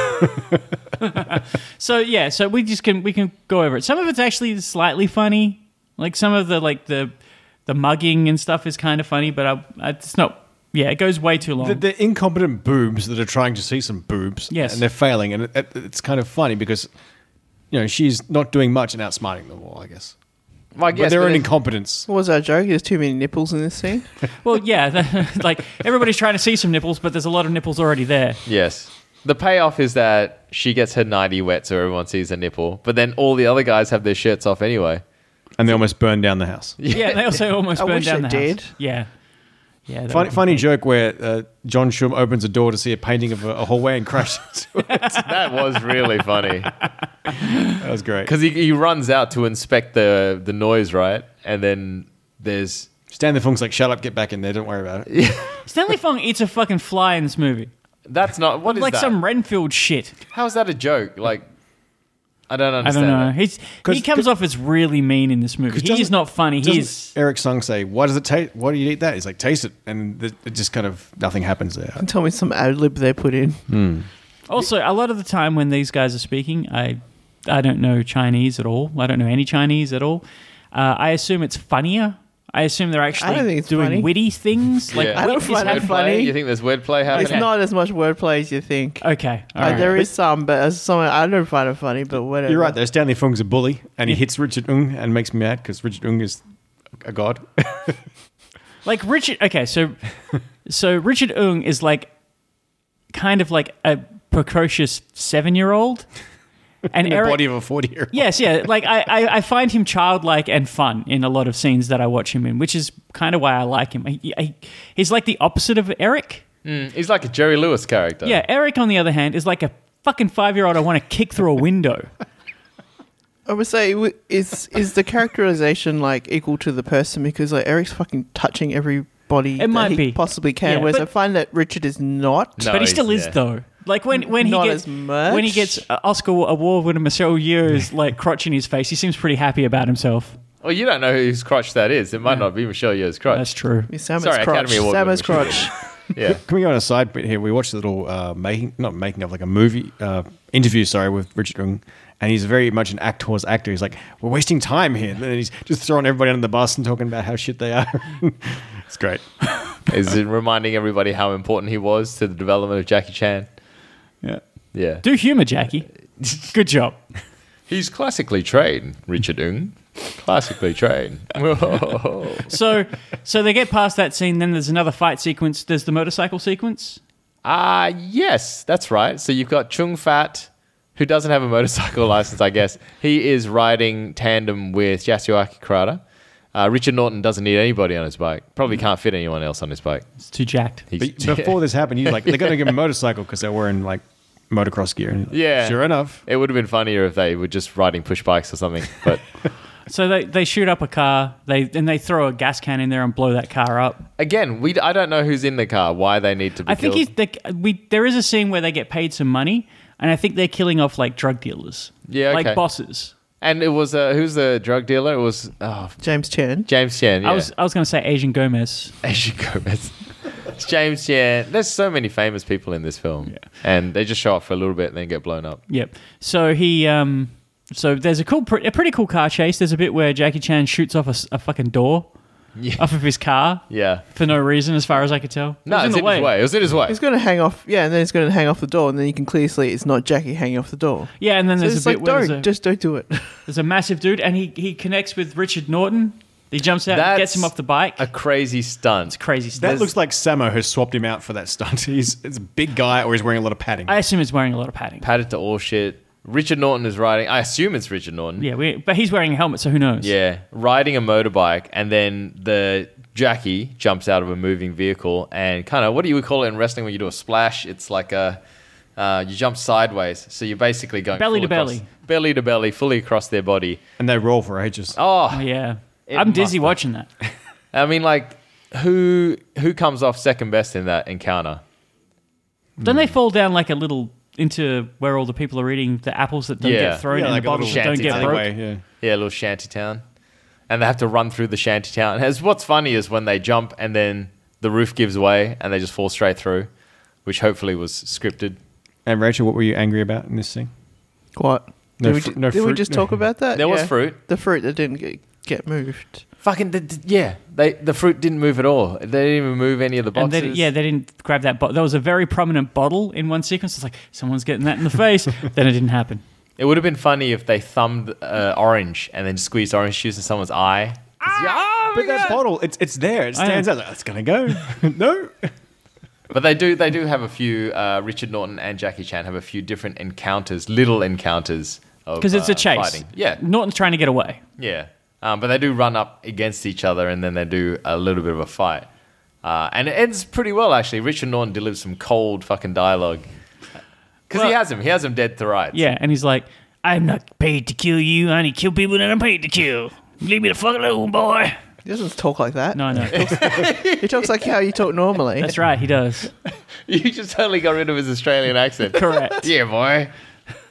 So yeah, so we can go over it. Some of it's actually slightly funny. Like some of the mugging and stuff is kind of funny, but it's not. Yeah, it goes way too long. They're incompetent boobs that are trying to see some boobs. Yes. And they're failing. And it's kind of funny because, you know, she's not doing much and outsmarting them all, I guess. Well, I But guess, their but own then- incompetence. What was that joke? There's too many nipples in this scene. Well, yeah, like everybody's trying to see some nipples, but there's a lot of nipples already there. Yes. The payoff is that she gets her nightie wet so everyone sees her nipple, but then all the other guys have their shirts off anyway. And they almost burn down the house. Yeah, they also almost I burned wish down they the did. house. Yeah. Yeah. Funny joke where John Shum opens a door to see a painting of a hallway and crashes into it. That was really funny. That was great. Because he runs out to inspect the noise, right? And then there's... Stanley Fung's like, shut up, get back in there, don't worry about it. Stanley Fung eats a fucking fly in this movie. That's not... What is Like that? some Renfield shit. How is that a joke? Like... I don't I understand. don't know. that. He comes off as really mean in this movie. He is not funny. He's Eric Sung say, "Why does it taste? Why do you eat that?" He's like, "Taste it," and it just kind of nothing happens there. Tell me some ad lib they put in. also a lot of the time when these guys are speaking, I don't know Chinese at all. I don't know any Chinese at all. I assume it's funnier. I assume they're actually don't think it's doing funny. witty things. Like Yeah. I don't wit is find it happening. funny. You think there's wordplay happening? It's not as much wordplay as you think. Okay, all right. There is some, but as someone, I don't find it funny. But whatever. You're right. Though Stanley Fung's a bully, and he hits Richard Ung and makes me mad because Richard Ung is a god. Like Richard. Okay, so Richard Ung is like kind of like a precocious 7-year-old, and In the Eric. body of a 40-year-old. Yes, yeah. Like I find him childlike and fun in a lot of scenes that I watch him in, which is kind of why I like him. He's like the opposite of Eric. He's like a Jerry Lewis character. Yeah, Eric, on the other hand, is like a fucking 5-year-old I want to kick through a window. I would say, is the characterization like equal to the person? Because like Eric's fucking touching everybody It might he be. possibly can. Yeah, whereas but- I find that Richard is not. No, But he still he's- is, yeah. though. Like when he Not gets as much. when he gets Oscar award winner Michelle Yeoh's like crotch in his face, he seems pretty happy about himself. Well, you don't know whose crotch that is. It might not be Michelle Yeoh's crotch. That's true. Samus Sorry, crotch. Academy Award winner. Samus crotch. Yeah. Can we go on a side bit here? We watched a little making of like a movie interview, with Richard Ung, and he's very much an actor's actor. He's like, we're wasting time here, and then he's just throwing everybody under the bus and talking about how shit they are. It's great. Is it reminding everybody how important he was to the development of Jackie Chan? Yeah. Yeah. Do humor, Jackie. Good job. He's classically trained, Richard Ung. Classically trained. Whoa. So they get past that scene. Then there's another fight sequence. There's the motorcycle sequence. Yes, that's right. So you've got Chung Fat, who doesn't have a motorcycle license, I guess. He is riding tandem with Yasuaki Kurata. Richard Norton doesn't need anybody on his bike. Probably can't fit anyone else on his bike. It's too jacked. But before this happened, you like they're going to give him a motorcycle because they're wearing like motocross gear. And Yeah. sure enough. It would have been funnier if they were just riding push bikes or something. But So they shoot up a car. They throw a gas can in there and blow that car up. again, I don't know who's in the car, why they need to be I think killed. there is a scene where they get paid some money, and I think they're killing off like drug dealers. Yeah, okay. like bosses. And it was, who's the drug dealer? It was James Chan. James Chan. Yeah. I was going to say Asian Gomez. Asian Gomez. It's James Chan. There's so many famous people in this film. Yeah. And they just show up for a little bit and then get blown up. Yep. So he so there's a pretty cool car chase. There's a bit where Jackie Chan shoots off a fucking door Yeah. off of his car Yeah. for no reason, as far as I could tell. No, It was it's in his way. It was in his way. He's going to hang off. Yeah, and then he's going to hang off the door, and then you can clearly see it's not Jackie hanging off the door. Yeah, and then So there's it's a like, bit where just don't do it. there's a massive dude, and he connects with Richard Norton. He jumps out, and gets him off the bike. A crazy stunt. It's crazy stuff. That looks like Samo has swapped him out for that stunt. It's a big guy or he's wearing a lot of padding. I assume he's wearing a lot of padding. Padded to all shit. Richard Norton is riding. I assume it's Richard Norton. Yeah, but he's wearing a helmet, so who knows? Yeah, riding a motorbike, and then the Jackie jumps out of a moving vehicle and kind of, what do you call it in wrestling when you do a splash? It's like you jump sideways, so you're basically going Belly full to across- belly. belly to belly, fully across their body. And they roll for ages. Oh, Oh, yeah. It I'm must dizzy have. watching that. I mean, like, who comes off second best in that encounter? Don't they fall down like a little into where all the people are eating the apples that don't Yeah. get thrown Yeah, and like the a bottles little that don't shanty get broke? alleyway, yeah. Yeah, a little shanty town. And they have to run through the shanty town. What's funny is when they jump and then the roof gives way and they just fall straight through, which hopefully was scripted. And Rachel, what were you angry about in this scene? What? No Did, fr- we, no did we fruit? just talk about that? There was fruit. The fruit that didn't get moved. Fucking, the fruit didn't move at all. They didn't even move any of the And boxes. they didn't grab that bottle. There was a very prominent bottle in one sequence. It's like, someone's getting that in the face. Then it didn't happen. It would have been funny if they thumbed orange and then squeezed orange juice in someone's eye. But that bottle, it's there. It stands out. Like, it's going to go. No. But they do have a few, Richard Norton and Jackie Chan have a few different encounters, little encounters. Because it's a chase. Fighting. Yeah, Norton's trying to get away. yeah. But they do run up against each other and then they do a little bit of a fight. And it ends pretty well, actually. Richard Norton delivers some cold fucking dialogue. Because Well- he has him dead to rights. Yeah, and he's like, I'm not paid to kill you. I only kill people that I'm paid to kill. Leave me the fuck alone, boy. He doesn't talk like that. No, no. He talks like how you talk normally. That's right, he does. You just totally got rid of his Australian accent. Correct. Yeah, boy.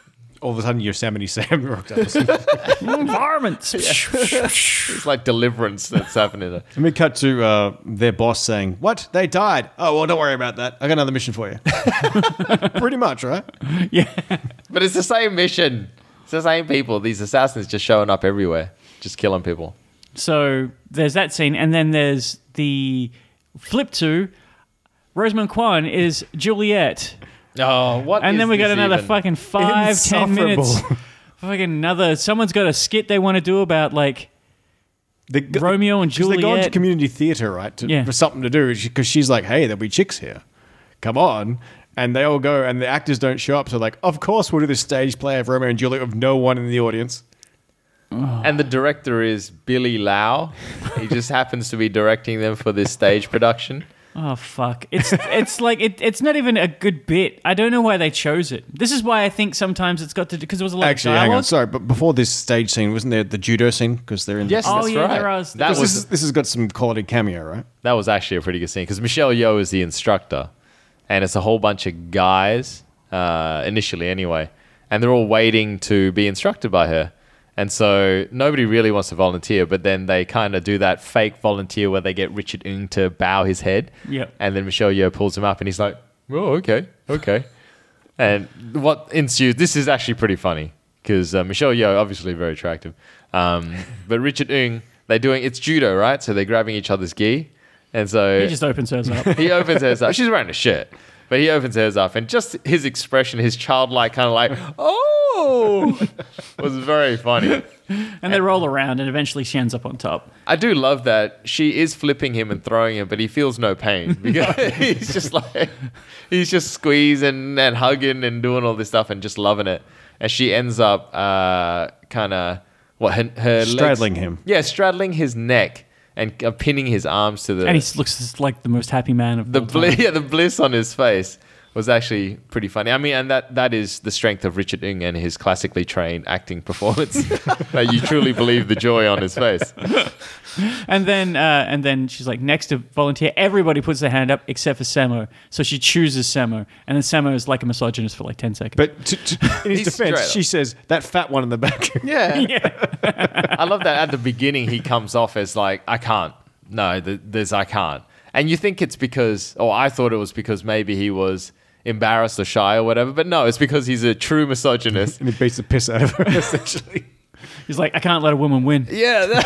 all of a sudden Yosemite Sam rocked up. Environments. It's like Deliverance that's happening. Let me cut to their boss saying, "What? They died? Oh, well, don't worry about that. I got another mission for you." Pretty much, right? Yeah. But it's the same mission. It's the same people. These assassins just showing up everywhere, just killing people. So there's that scene, and then there's the flip to Rosamund Kwan is Juliet. Oh, what? And is then we got this another even? fucking 5-10 minutes. Insufferable. Fucking someone's got a skit they want to do about like Romeo and 'Cause they're going to Juliet. community theatre, right? Yeah. For something to do. Because she's like, hey, there'll be chicks here. Come on. And they all go, and the actors don't show up. So, like, of course we'll do this stage play of Romeo and Juliet with no one in the audience. And the director is Billy Lau. He just happens to be directing them for this stage production. Oh fuck! It's like it's not even a good bit. I don't know why they chose it. This is why I think sometimes it's got to do because it was a lot Actually, of hang dialogue. on. Sorry, but before this stage scene, wasn't there the judo scene? Because they're in Yes, Oh, that's yeah, right. there was- That This has got some quality cameo, right? That was actually a pretty good scene because Michelle Yeoh is the instructor, and it's a whole bunch of guys initially, anyway, and they're all waiting to be instructed by her, and so nobody really wants to volunteer, but then they kind of do that fake volunteer where they get Richard Ng to bow his head, Yep. and then Michelle Yeoh pulls him up, and he's like, "Oh, okay." And what ensues? This is actually pretty funny because Michelle Yeoh obviously very attractive, but Richard Ng, they're doing it's judo, right? So they're grabbing each other's gi. And so He just opens hers up. he opens hers up. She's wearing a shirt, but he opens hers up, and just his expression, his childlike kind of like, "Oh," was very funny. And they roll around, and eventually she ends up on top. I do love that she is flipping him and throwing him, but he feels no pain because he's just squeezing and hugging and doing all this stuff and just loving it. And she ends up kind of her Straddling legs, him. yeah, straddling his neck and pinning his arms to the And he looks just like the most happy man of all time. the bliss on his face was actually pretty funny. I mean, and that is the strength of Richard Ng and his classically trained acting performance. That you truly believe the joy on his face. And then she's like, next to volunteer, everybody puts their hand up except for Samo. So she chooses Samo. And then Samo is like a misogynist for like 10 seconds. But in his He's straight defense, up. she says, that fat one in the back. Yeah. I love that at the beginning he comes off as like, I can't. No, there's I can't. And you think it's because, or I thought it was because maybe he was embarrassed or shy or whatever, but no, it's because he's a true misogynist. And he beats the piss out of her, essentially. He's like, I can't let a woman win. Yeah,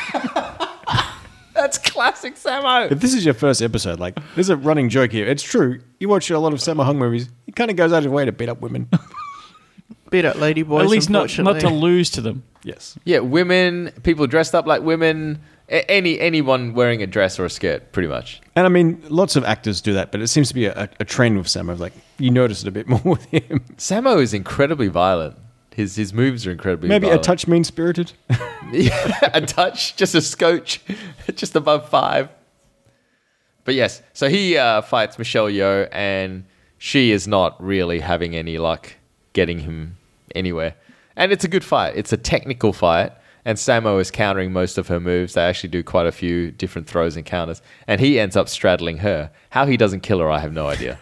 that's classic Samo. If this is your first episode, like, there's a running joke here. It's true. You watch a lot of Sammo Hung movies, he kind of goes out of his way to beat up women. Beat up lady boys. At least not to unfortunately. lose to them. Yes. Yeah, women, people dressed up like women, anyone wearing a dress or a skirt, pretty much. And I mean, lots of actors do that, but it seems to be a trend with Sammo. Like, you notice it a bit more with him. Samo is incredibly violent. His moves are incredibly Maybe violent. a touch mean-spirited. Yeah, a touch, just a scotch, just above 5. But yes, so he fights Michelle Yeoh, and she is not really having any luck getting him anywhere. And it's a good fight. It's a technical fight, and Samo is countering most of her moves. They actually do quite a few different throws and counters, and he ends up straddling her. How he doesn't kill her, I have no idea.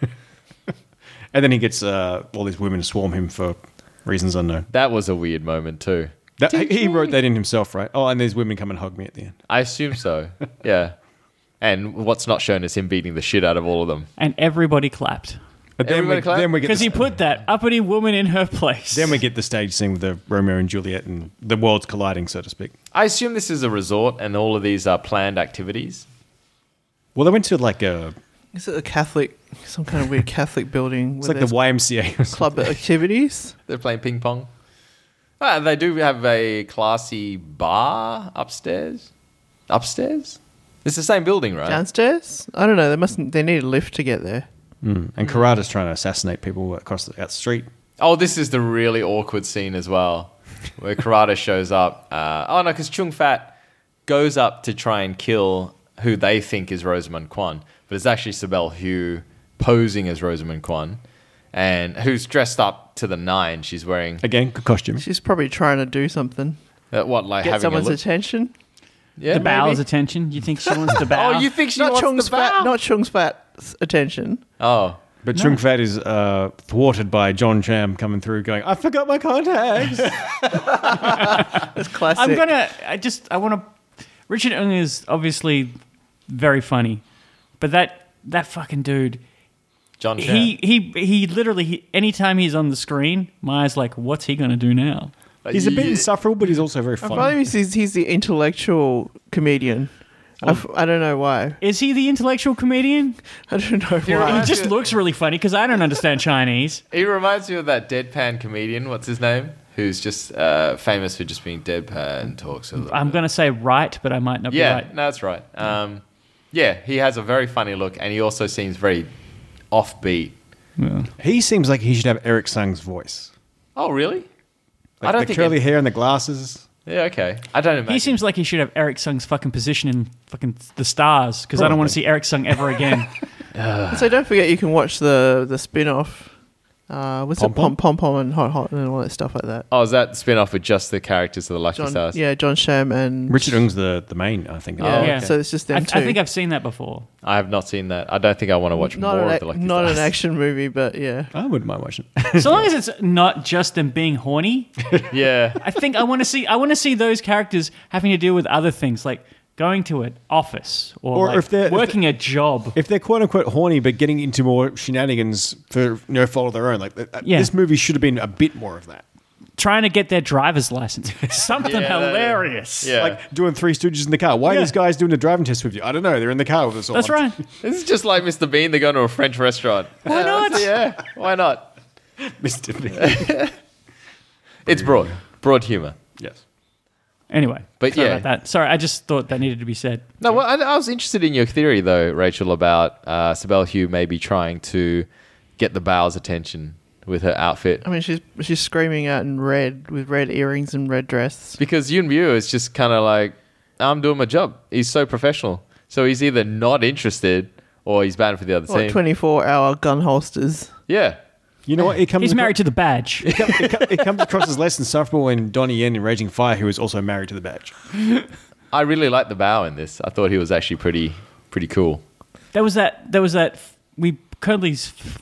And then he gets all these women swarm him for reasons unknown. That was a weird moment too. He wrote that in himself, right? Oh, and these women come and hug me at the end. I assume so. Yeah. And what's not shown is him beating the shit out of all of them. And everybody clapped. But then Everybody clap? we get Because he put that uppity woman in her place. then we get the stage scene with the Romeo and Juliet and the worlds colliding, so to speak. I assume this is a resort and all of these are planned activities. Well, they went to like a Is it a Catholic, some kind of weird Catholic building? it's like the YMCA or something. club activities. They're playing ping pong. They do have a classy bar upstairs. Upstairs? It's the same building, right? Downstairs? I don't know. They need a lift to get there. And Karada's trying to assassinate people across the street. Oh, this is the really awkward scene as well, where Karada shows up. Because Chung Fat goes up to try and kill who they think is Rosamund Kwan, but it's actually Sibel Hugh posing as Rosamund Kwan, and who's dressed up to the nine. She's wearing Again, good costume. She's probably trying to do something. like Get having someone's a look. attention. Yeah, The bow's maybe. attention. You think she wants the bow? Oh, you think she Not wants Chung's the bow? Fat. Not Chung's Fat's attention. Oh, But Chung Fat is thwarted by John Cham coming through going, I forgot my contacts. That's classic. I want to. Richard Ng is obviously very funny, but that fucking dude. John Chan. He literally anytime he's on the screen, my eyes like, what's he gonna do now? He's a bit insufferable, but he's also very I funny. believe he's the intellectual comedian. I don't know why. Is he the intellectual comedian? I don't know He why. just looks really funny because I don't understand Chinese. He reminds me of that deadpan comedian. What's his name? Who's just famous for just being deadpan, talks a little I'm bit. gonna say right, but I might not be Yeah, right. no, that's right. Yeah, he has a very funny look, and he also seems very offbeat. He seems like he should have Eric Sung's voice. Oh, really? Like the curly hair and the glasses. Yeah, okay. I don't imagine. He seems like he should have Eric Sung's fucking position in fucking the stars because I don't want to see Eric Sung ever again. So don't forget you can watch the spin-off. What's it? Pom Pom Pom and Hot and all that stuff like that. Oh, is that spin-off with just the characters of the Lucky Stars? John Sham and Richard Ng's the main, I think. Yeah, yeah. so it's just them I two. think I've seen that before. I have not seen that. I don't think I want to watch more of the Lucky not Stars. an action movie, but yeah. I wouldn't mind watching it. So long as it's not just them being horny, Yeah. I think I want to see those characters having to deal with other things like going to an office or like if they're- working a job. If they're quote unquote horny, but getting into more shenanigans for no fault of their own, like Yeah. this movie should have been a bit more of that. Trying to get their driver's license. Something Yeah, that- hilarious. Yeah. Like doing Three Stooges in the car. Why are these guys doing a driving test with you? I don't know. They're in the car with us all. That's right. This is just like Mr. Bean. They're going to a French restaurant. Why not? Yeah, why not? Mr. Bean. It's broad humor. Yes. Anyway, But sorry yeah. about that. Sorry, I just thought that needed to be said. No, well, I was interested in your theory, though, Rachel, about Sibel Hugh maybe trying to get the Bow's attention with her outfit. I mean, she's screaming out in red with red earrings and red dress. Because Yun Bu is just kind of like, I'm doing my job. He's so professional. So he's either not interested or he's batting for the other Like team. 24-hour gun holsters. Yeah. You know what? He's married to the badge. It comes across as less insufferable when Donnie Yen in Raging Fire, who is also married to the badge. I really like the Bow in this. I thought he was actually pretty cool. There was that. We currently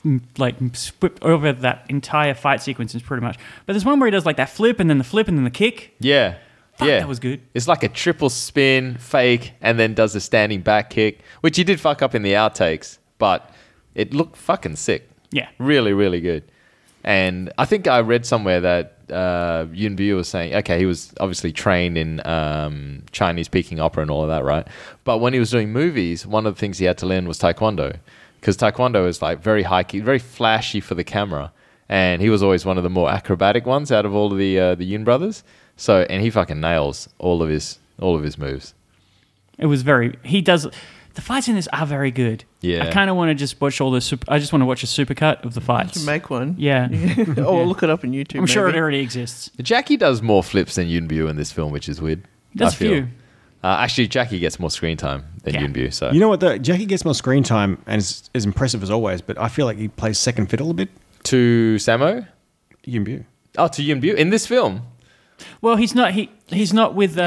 whipped over that entire fight sequence, pretty much. But there's one where he does like that flip and then the flip and then the kick. Yeah. Fuck, yeah. that was good. It's like a triple spin, fake, and then does a standing back kick, which he did fuck up in the outtakes, but it looked fucking sick. Yeah. Really, really good. And I think I read somewhere that Yun Bu was saying, okay, he was obviously trained in Chinese Peking opera and all of that, right? But when he was doing movies, one of the things he had to learn was Taekwondo. Because Taekwondo is like very high key, very flashy for the camera. And he was always one of the more acrobatic ones out of all of the Yun brothers. So, and he fucking nails all of his moves. It was he does. The fights in this are very good. Yeah. I kind of want to just watch I just want to watch a supercut of the You fights. can make one. Yeah. Or look it up on YouTube. I'm sure it maybe. already exists. Jackie does more flips than Yun Bu in this film, which is weird. He does I feel. few. Actually, Jackie gets more screen time than Yeah. Yun Bu. So You know what, though? Jackie gets more screen time and is as impressive as always, but I feel like he plays second fiddle a bit. to Samo. Yun Bu. Oh, to Yun Bu in this film. Well, he's not. He's not with.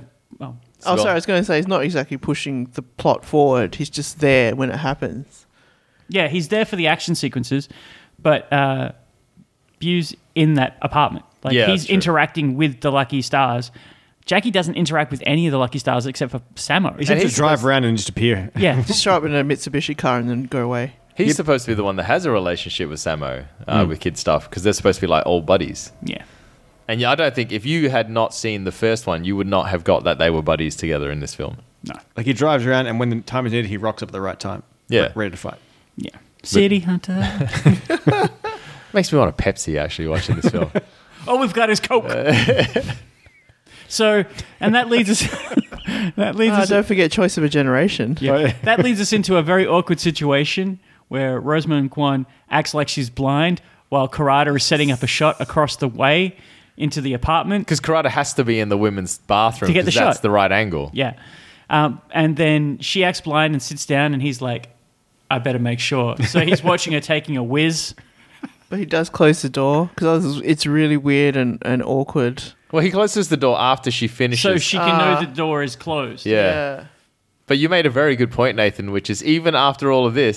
Oh, sorry, I was going to say he's not exactly pushing the plot forward. He's just there when it happens. Yeah, he's there for the action sequences, but Bu's in that apartment. Like Yeah, he's that's true. interacting with the Lucky Stars. Jackie doesn't interact with any of the Lucky Stars except for Samo. He seems to he's drive around and just appear. Yeah, Just show up in a Mitsubishi car and then go away. He's supposed to be the one that has a relationship with Samo with kid stuff because they're supposed to be like old buddies. yeah. And yeah, I don't think if you had not seen the first one, you would not have got that they were buddies together in this film. No. Like he drives around and when the time is needed, he rocks up at the right time. Yeah. Ready to fight. Yeah. City Hunter. Makes me want a Pepsi actually watching this film. Oh, we've got his Coke. So, and that leads us. That leads us. Don't forget Choice of a Generation. Yeah. That leads us into a very awkward situation where Rosamund Kwan acts like she's blind while Karada is setting up a shot across the way into the apartment. Because Karada has to be in the women's bathroom To get the 'cause that's shot. the right angle. Yeah. And then she acts blind and sits down, and he's like, I better make sure. So he's watching her taking a whiz. But he does close the door because it's really weird and awkward. Well, he closes the door after she finishes. So she can know the door is closed. yeah. But you made a very good point, Nathan, which is even after all of this,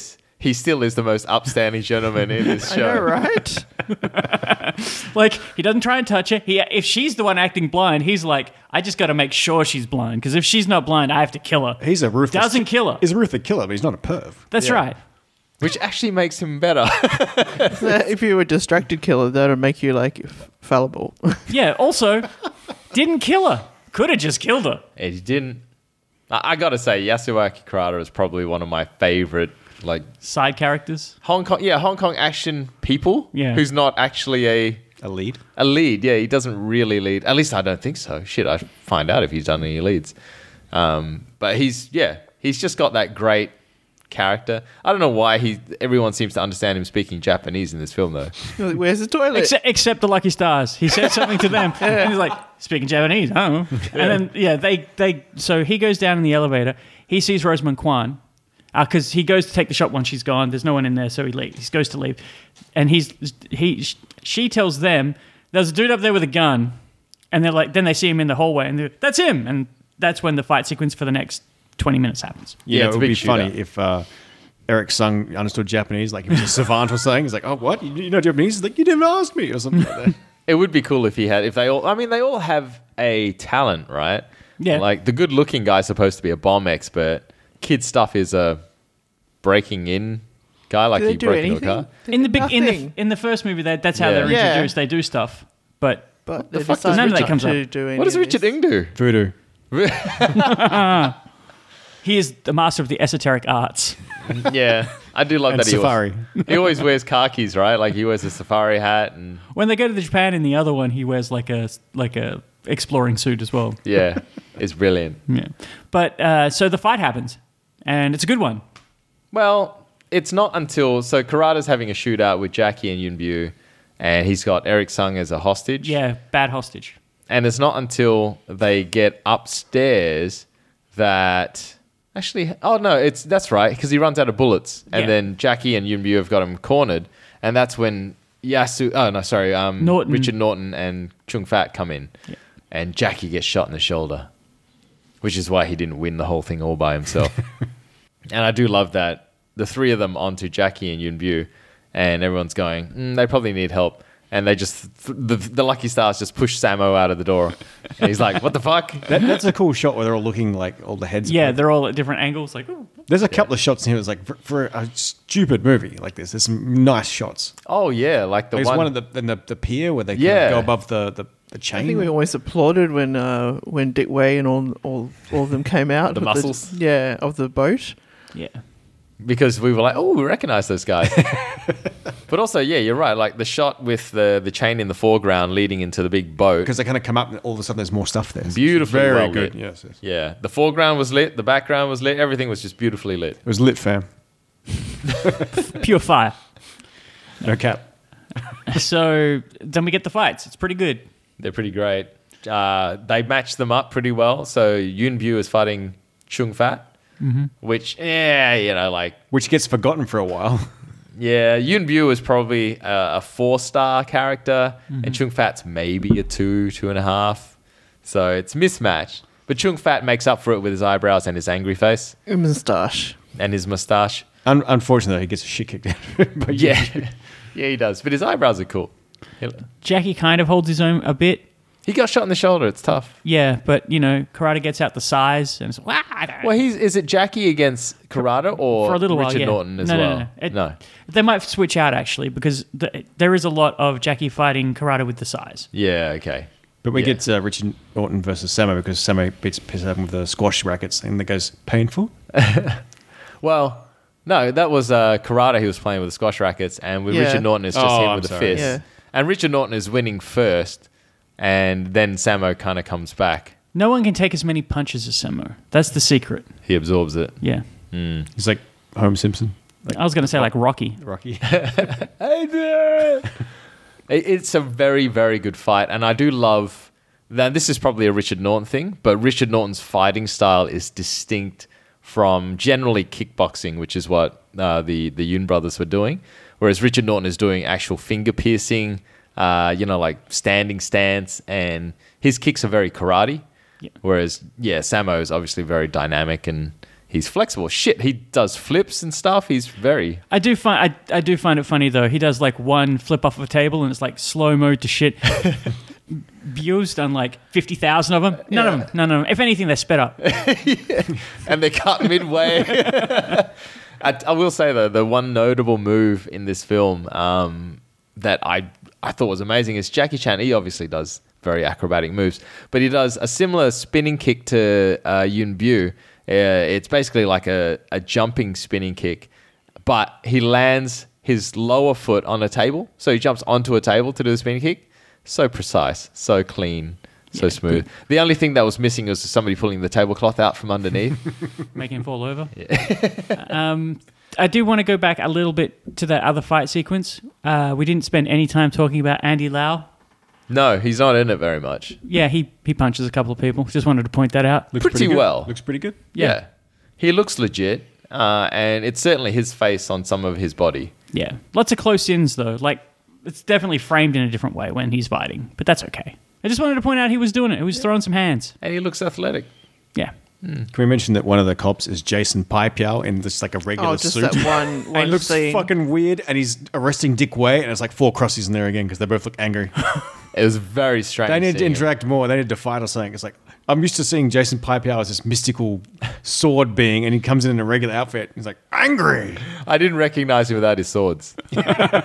he still is the most upstanding gentleman in this I show. know, right? Like, he doesn't try and touch her. If she's the one acting blind, he's like, I just got to make sure she's blind, because if she's not blind, I have to kill her. He's a ruthless. Doesn't kill her. He's a ruthless killer, but he's not a perv. That's right. Which actually makes him better. If you were a distracted killer, that would make you like fallible. Yeah, also, didn't kill her. Could have just killed her. And he didn't. I gotta say, Yasuaki Kurata is probably one of my favorite, like, Side characters. Hong Kong action people. Yeah. Who's not actually A lead. a lead. Yeah, he doesn't really lead. At least I don't think so. Shit, I find out if he's done any leads. But he's just got that great character. I don't know why everyone seems to understand him speaking Japanese in this film though. You're like, where's the toilet? Except the Lucky Stars. He said something to them, and he's like, speaking Japanese, I don't know. And then, so he goes down in the elevator. He sees Rosamund Kwan, because he goes to take the shot once she's gone. There's no one in there, so he leaves. He goes to leave. And she tells them, there's a dude up there with a gun. And they're like, then they see him in the hallway, and that's him. And that's when the fight sequence for the next 20 minutes happens. Yeah, It it's a would be big funny shootout. if Eric Sung understood Japanese, like he was a savant or something. He's like, oh, what? You know Japanese? He's like, you didn't ask me, or something like that. It would be cool if they all have a talent, right? Yeah. Like the good looking guy's supposed to be a bomb expert. Kid Stuff is a breaking in guy, like Do they he do broke into a anything? car. They In the did big nothing. in the first movie, that's how Yeah. they're Yeah. introduced. They do stuff, but But the they fuck does decided none of that not comes to up? do any What does of Richard this. Ng do? Voodoo. he is the master of the esoteric arts. Yeah, I do love And that Safari. he always wears khakis, right? Like he wears a safari hat and When they go to the Japan in the other one, he wears like a exploring suit as well. yeah, it's brilliant. Yeah, but so the fight happens, and it's a good one. Well, it's not until Kurata's having a shootout with Jackie and Yun Bu, and he's got Eric Sung as a hostage. Yeah, bad hostage. And it's not until they get upstairs that actually, oh no, that's right, because he runs out of bullets, and Yeah. then Jackie and Yun Bu have got him cornered, and that's when Richard Norton and Chung Fat come in, and Jackie gets shot in the shoulder, which is why he didn't win the whole thing all by himself. And I do love that the three of them onto Jackie and Yun Bu, and everyone's going, they probably need help. And they just, the Lucky Stars just push Sammo out of the door. And he's like, what the fuck? That's a cool shot where they're all looking like all the heads. Yeah, they're all at different angles. Like, ooh. There's a couple of shots in here that's like for a stupid movie like this. There's some nice shots. Oh, yeah. Like the There's one. one in the pier where they kind Yeah. of go above the chain. I think we always applauded when Dick Way and all of them came out. The of muscles? of the boat. Yeah. Because we were like, oh, we recognize those guys. But also, yeah, you're right. Like the shot with the chain in the foreground leading into the big boat. because they kind of come up and all of a sudden there's more stuff there. It's Beautifully very well good. lit. Yes, yes. Yeah. The foreground was lit. The background was lit. Everything was just beautifully lit. It was lit, fam. Pure fire. No cap. So then we get the fights. It's pretty good. They're pretty great. They match them up pretty well. So Yun Bu is fighting Chung Fat, which, Which gets forgotten for a while. yeah, Yun Bu is probably a 4-star character, and Chung Fat's maybe a 2.5. So it's mismatched. But Chung Fat makes up for it with his eyebrows and his angry face Moustache. and his mustache. Unfortunately, he gets a shit kicked out of him. But Yeah, yeah, he does. But his eyebrows are cool. Jackie kind of holds his own a bit. He got shot in the shoulder. It's tough. Yeah, but Karate gets out the size and it's Well, is it Jackie against Kurata or for a little Richard while. Yeah. Norton as no, well? No. They might switch out actually because there is a lot of Jackie fighting Karate with the size. Yeah. Okay. But we Yeah. get Richard Norton versus Sammo because Sammo pisses him with the squash rackets and that goes painful. Well, no, that was Karata he was playing with the squash rackets, and with Yeah. Richard Norton it's just Oh, him I'm with the sorry. fist. Yeah. And Richard Norton is winning first, and then Sammo kind of comes back. No one can take as many punches as Sammo. That's the secret. He absorbs it. Yeah. He's like Homer Simpson. I was going to say like Rocky. Rocky. It's a very, very good fight, and I do love that. This is probably a Richard Norton thing, but Richard Norton's fighting style is distinct from generally kickboxing, which is what the Yoon brothers were doing. Whereas Richard Norton is doing actual finger piercing, like standing stance, and his kicks are very karate. Yeah. Whereas, Sammo is obviously very dynamic, and he's flexible. Shit, he does flips and stuff. He's very... I do find it funny though. He does like one flip off of a table and it's like slow mo to shit. Buell's done like 50,000 of them. None of them. If anything, they're sped up. And they cut midway. I will say though, the one notable move in this film that I thought was amazing is Jackie Chan. He obviously does very acrobatic moves, but he does a similar spinning kick to Yuen Biao. It's basically like a jumping spinning kick, but he lands his lower foot on a table. So he jumps onto a table to do the spinning kick. So precise, so clean, so smooth. The only thing that was missing was somebody pulling the tablecloth out from underneath. Making him fall over. Yeah. I do want to go back a little bit to that other fight sequence. We didn't spend any time talking about Andy Lau. No, he's not in it very much. Yeah, he punches a couple of people. Just wanted to point that out. Looks pretty good. well. Looks pretty good. Yeah. He looks legit, and it's certainly his face on some of his body. Yeah. Lots of close ins, though. Like, it's definitely framed in a different way when he's fighting, but that's okay. I just wanted to point out he was doing it. He was throwing some hands. And he looks athletic. Yeah. Can we mention that one of the cops is Jason Paipiao in this like a regular just suit? that one and he looks scene. fucking weird, and he's arresting Dick Wei, and it's like 4 crossies in there again because they both look angry. It was very strange. They need to seeing him. interact more. They need to fight or something. It's like, I'm used to seeing Jason Paipiao as this mystical sword being, and he comes in a regular outfit. He's like, angry. I didn't recognize him without his swords. He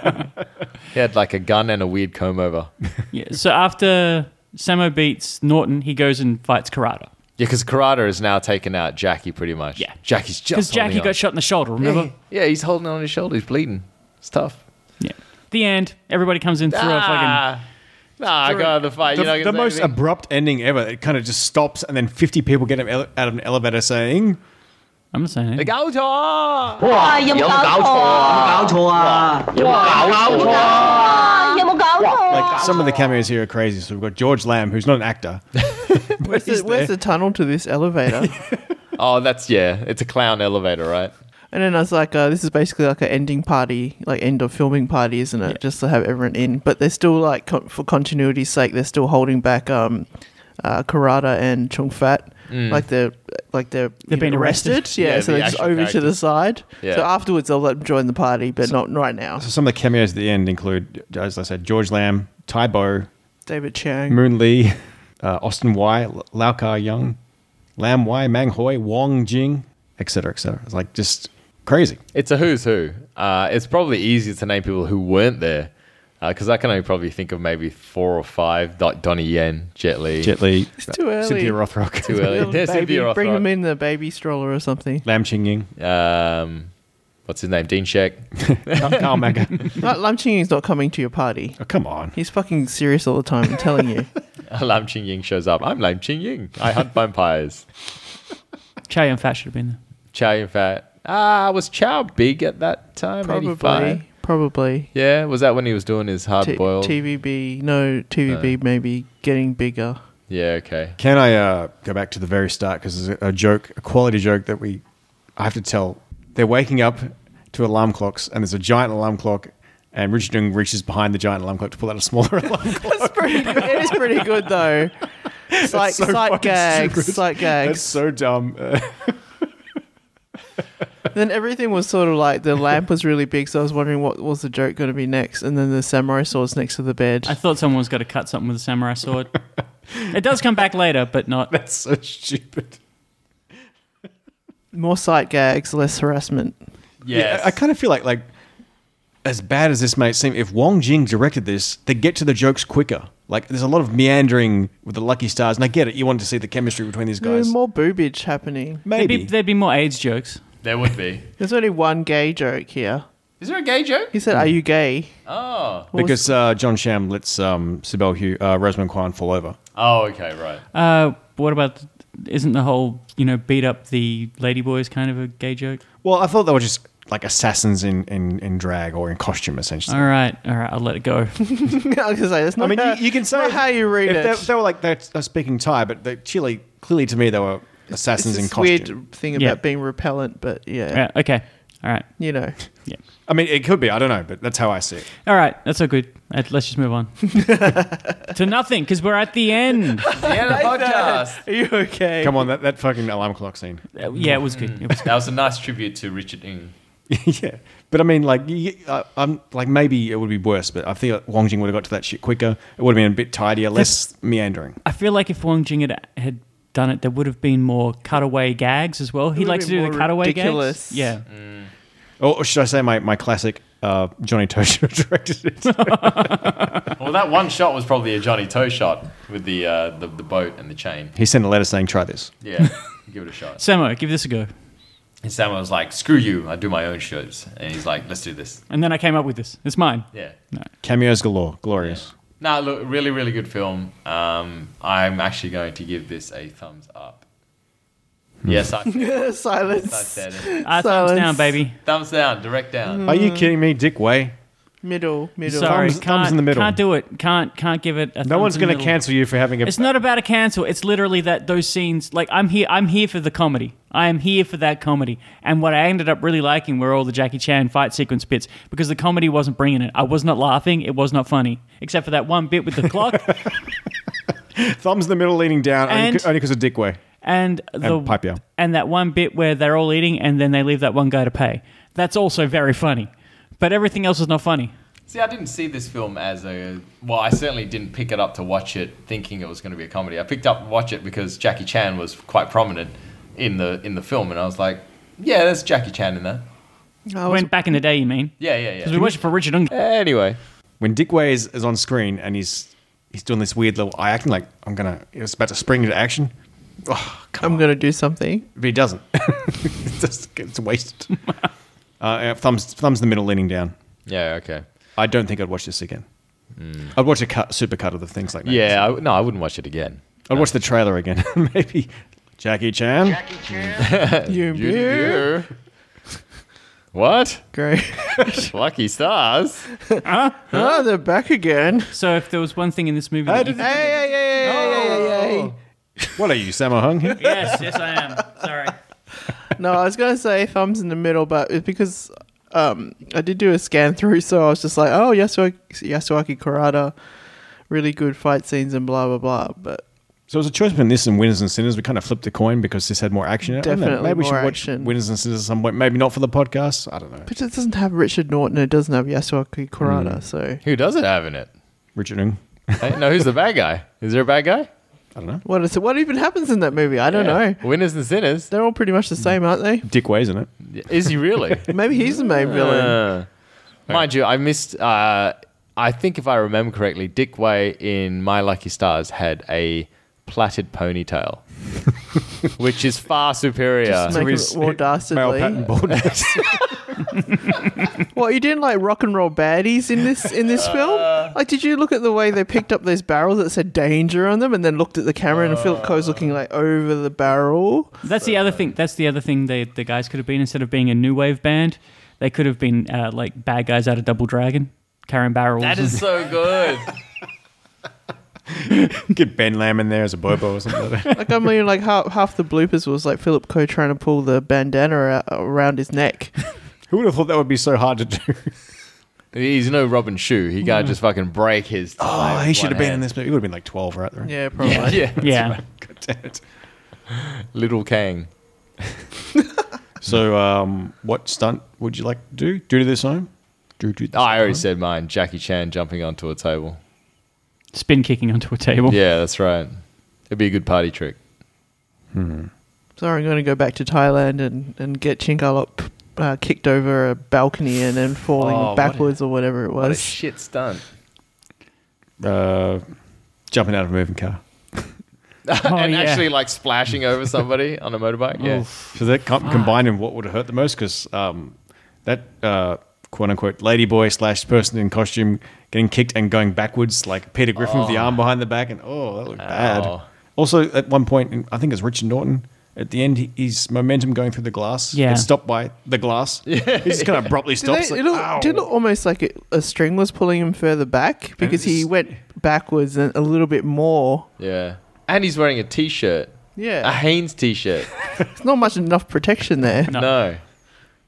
had like a gun and a weird comb over. Yeah. So after Sammo beats Norton, he goes and fights Karada. Yeah, because Karada has now taken out Jackie pretty much. Yeah. Jackie's just Because Jackie holding on. got shot in the shoulder, remember? Yeah, he's holding on his shoulder. He's bleeding. It's tough. Yeah. The end. Everybody comes in through a fucking... Go to the fight. You're not The gonna say most anything. abrupt ending ever. It kind of just stops, and then 50 people get out of an elevator saying, I'm not saying anything. 搞錯啊！ 哇！有冇搞錯啊？有冇搞錯啊？有冇搞錯啊？有冇搞錯？ like, some of the cameos here are crazy. So we've got George Lamb, who's not an actor. Where's the tunnel to this elevator? Oh, it's a clown elevator, right? And then I was like, this is basically like an ending party, like end of filming party, isn't it? Just to have everyone in. But they're still like, for continuity's sake, they're still holding back Karada and Chung Fat. Like they're been arrested. Yeah, Yeah, so the they're just actual over to the characters. side. Yeah. So afterwards they'll let them join the party, but not right now. So some of the cameos at the end include, as I said, George Lamb, Tai Bo, David Chang. Moon Lee, Austin Wai, Lau Kar Young, Lam Wai, Mang Hoi, Wong Jing, etc., etc. It's like just crazy. It's a who's who. It's probably easier to name people who weren't there because I can only probably think of maybe 4 or 5. Donnie Yen, Jet Li. Jet Li, It's too early. Cynthia Rothrock, Too early. Little There's baby, Cynthia Rothrock. bring them in the baby stroller or something. Lam Ching Ying, What's his name? Dean Sheck. Carl Maga. Lam Ching Ying's not coming to your party. Oh, come on. He's fucking serious all the time, I'm telling you. Lam Ching Ying shows up. I'm Lam Ching Ying. I hunt vampires. Chow Yun Fat should have been there. Chow Yun Fat. Was Chow big at that time? 85? Probably. Yeah, was that when he was doing his hard boiled? TVB maybe getting bigger. Yeah, okay. Can I go back to the very start? Because there's a joke, a quality joke that I have to tell. They're waking up to alarm clocks, and there's a giant alarm clock, and Richard Jung reaches behind the giant alarm clock to pull out a smaller alarm clock. It is pretty good though. Sight fucking gags. stupid. Sight gags. That's so dumb. Then everything was sort of like the lamp was really big, so I was wondering what was the joke going to be next. And then the samurai sword's next to the bed. I thought someone was going to cut something with a samurai sword. It does come back later, but not. That's so stupid. More sight gags, less harassment. Yes. I kind of feel like as bad as this may seem, if Wong Jing directed this, they'd get to the jokes quicker. Like, there's a lot of meandering with the Lucky Stars, and I get it. You want to see the chemistry between these guys. There's more boobage happening. Maybe. There'd be more AIDS jokes. There would be. There's only one gay joke here. Is there a gay joke? He said, "Are you gay?" Oh. Because John Sham lets Sibel Hugh, Rosamund Kwan fall over. Oh, okay, right. What about... Isn't the whole, beat up the ladyboys kind of a gay joke? Well, I thought they were just like assassins in drag or in costume, essentially. All right, I'll let it go. I was going to say, that's not you can say not how you read if it. They were like they're speaking Thai, but clearly to me they were assassins it's in this costume. weird thing about Yeah. being repellent, but yeah. Yeah, okay. All right. You know. I mean, it could be. I don't know, but that's how I see it. All right. That's so good. Let's just move on to nothing because we're at the end. The end of the podcast. Are you okay? Come on, that fucking alarm clock scene. Yeah, it was good. It was That was a nice tribute to Richard Ng. Yeah, but I mean, like, I'm like maybe it would be worse, but I think Wong Jing would have got to that shit quicker. It would have been a bit tidier, less meandering. I feel like if Wong Jing had done it, there would have been more cutaway gags as well. He would likes have to do been the more cutaway ridiculous. gags. Yeah. Or should I say my classic Johnny Tosho directed it? Well, that one shot was probably a Johnny Toe shot with the boat and the chain. He sent a letter saying, "Try this." Yeah, give it a shot. Samo, give this a go. And Samuel was like, "Screw you! I do my own shows." And he's like, "Let's do this." And then I came up with this. It's mine. Yeah. Cameos galore, glorious. No, look, really, really good film. I'm actually going to give this a thumbs up. Yes, I said Silence. it. Thumbs Silence. down, baby. Thumbs down, direct down. Are you kidding me, Dick Way? Middle. Sorry, thumbs in the middle. Can't do it. Can't give it. No one's going to cancel you for having a. It's not about a cancel. It's literally that those scenes. Like I'm here for the comedy. I am here for that comedy. And what I ended up really liking were all the Jackie Chan fight sequence bits because the comedy wasn't bringing it. I was not laughing. It was not funny, except for that one bit with the clock Thumbs in the middle, leaning down, only And- because of Dick Way. and the Pipe Yow. and that one bit where they're all eating and then they leave that one guy to pay. That's also very funny. But everything else is not funny. See, I didn't see this film as I certainly didn't pick it up to watch it thinking it was going to be a comedy. I picked up to watch it because Jackie Chan was quite prominent in the film, and I was like, yeah, there's Jackie Chan in that. When back in the day, you mean? Yeah. Because we watched it for Richard Ng. Anyway, When Dick Way is on screen and he's doing this weird little eye acting, like it's about to spring into action. Oh, I'm going to do something. But he doesn't. It's wasted. Thumbs in the middle, leaning down. yeah, okay. I don't think I'd watch this again. I'd watch a super cut of the things like that. Yeah, I wouldn't watch it again. I'd watch the trailer again. Maybe Jackie Chan. Jackie Chan. You What? Great. Lucky Stars? Oh, they're back again. So if there was one thing in this movie, that you Hey. What are you, Sammo Hung? yes, I am. Sorry. No, I was going to say thumbs in the middle, but it's because I did do a scan through, so I was just like, oh, Yasuaki Kurata, really good fight scenes and blah, blah, blah. But So it was a choice between this and Winners and Sinners. We kind of flipped a coin because this had more action in it. I don't know. Definitely Maybe we should more watch action. Winners and Sinners at some point. Maybe not for the podcast. I don't know. it doesn't have Richard Norton, it doesn't have Yasuaki Kurata, so Who does it have in it? Richard Ng. Hey, no, who's the bad guy? Is there a bad guy? I don't know. what even happens in that movie? I don't know. Winners and Sinners. They're all pretty much the same, aren't they? Dick Way's in it. Is he really? Maybe he's the main villain. Mind you, I missed. I think if I remember correctly, Dick Way in My Lucky Stars had a plaited ponytail, which is far superior. Just make his it more male dastardly. pattern baldness. What, you didn't like rock and roll baddies in this film? Like, did you look at the way they picked up those barrels that said danger on them and then looked at the camera and Philip Coe's looking like over the barrel? That's the other thing. That's the other thing. The guys could have been, instead of being a new wave band, they could have been like bad guys out of Double Dragon, carrying barrels. That is so good. Get Ben Lamb in there as a Bobo or something like that. Like, I mean, like half the bloopers was like Philip Coe trying to pull the bandana around his neck. Who would have thought that would be so hard to do? He's no Robin Shue. He can't just fucking break his. Oh, he should have been in this movie. He would have been like 12 right there. Yeah, probably. Yeah. yeah. God damn it. Little Kang. So, what stunt would you like to do? Do this home? Do this I already home? said mine. Jackie Chan jumping onto a table. Spin kicking onto a table. Yeah, that's right. It'd be a good party trick. So I'm going to go back to Thailand and get Chinkalop kicked over a balcony and then falling backwards or whatever it What a was. shit stunt. Jumping out of a moving car. And yeah. actually like splashing over somebody on a motorbike. Yeah. So that combined in what would have hurt the most, because that quote unquote ladyboy / person in costume getting kicked and going backwards like Peter Griffin with the arm behind the back, and that looked bad. Also, at one point, I think it's Richard Norton. At the end, his momentum going through the glass gets stopped by the glass. He just kind of abruptly stops. It looked almost like a string was pulling him further back because he went backwards and a little bit more. Yeah. And he's wearing a t-shirt. A Yeah. Hanes t-shirt. There's not enough protection there. No.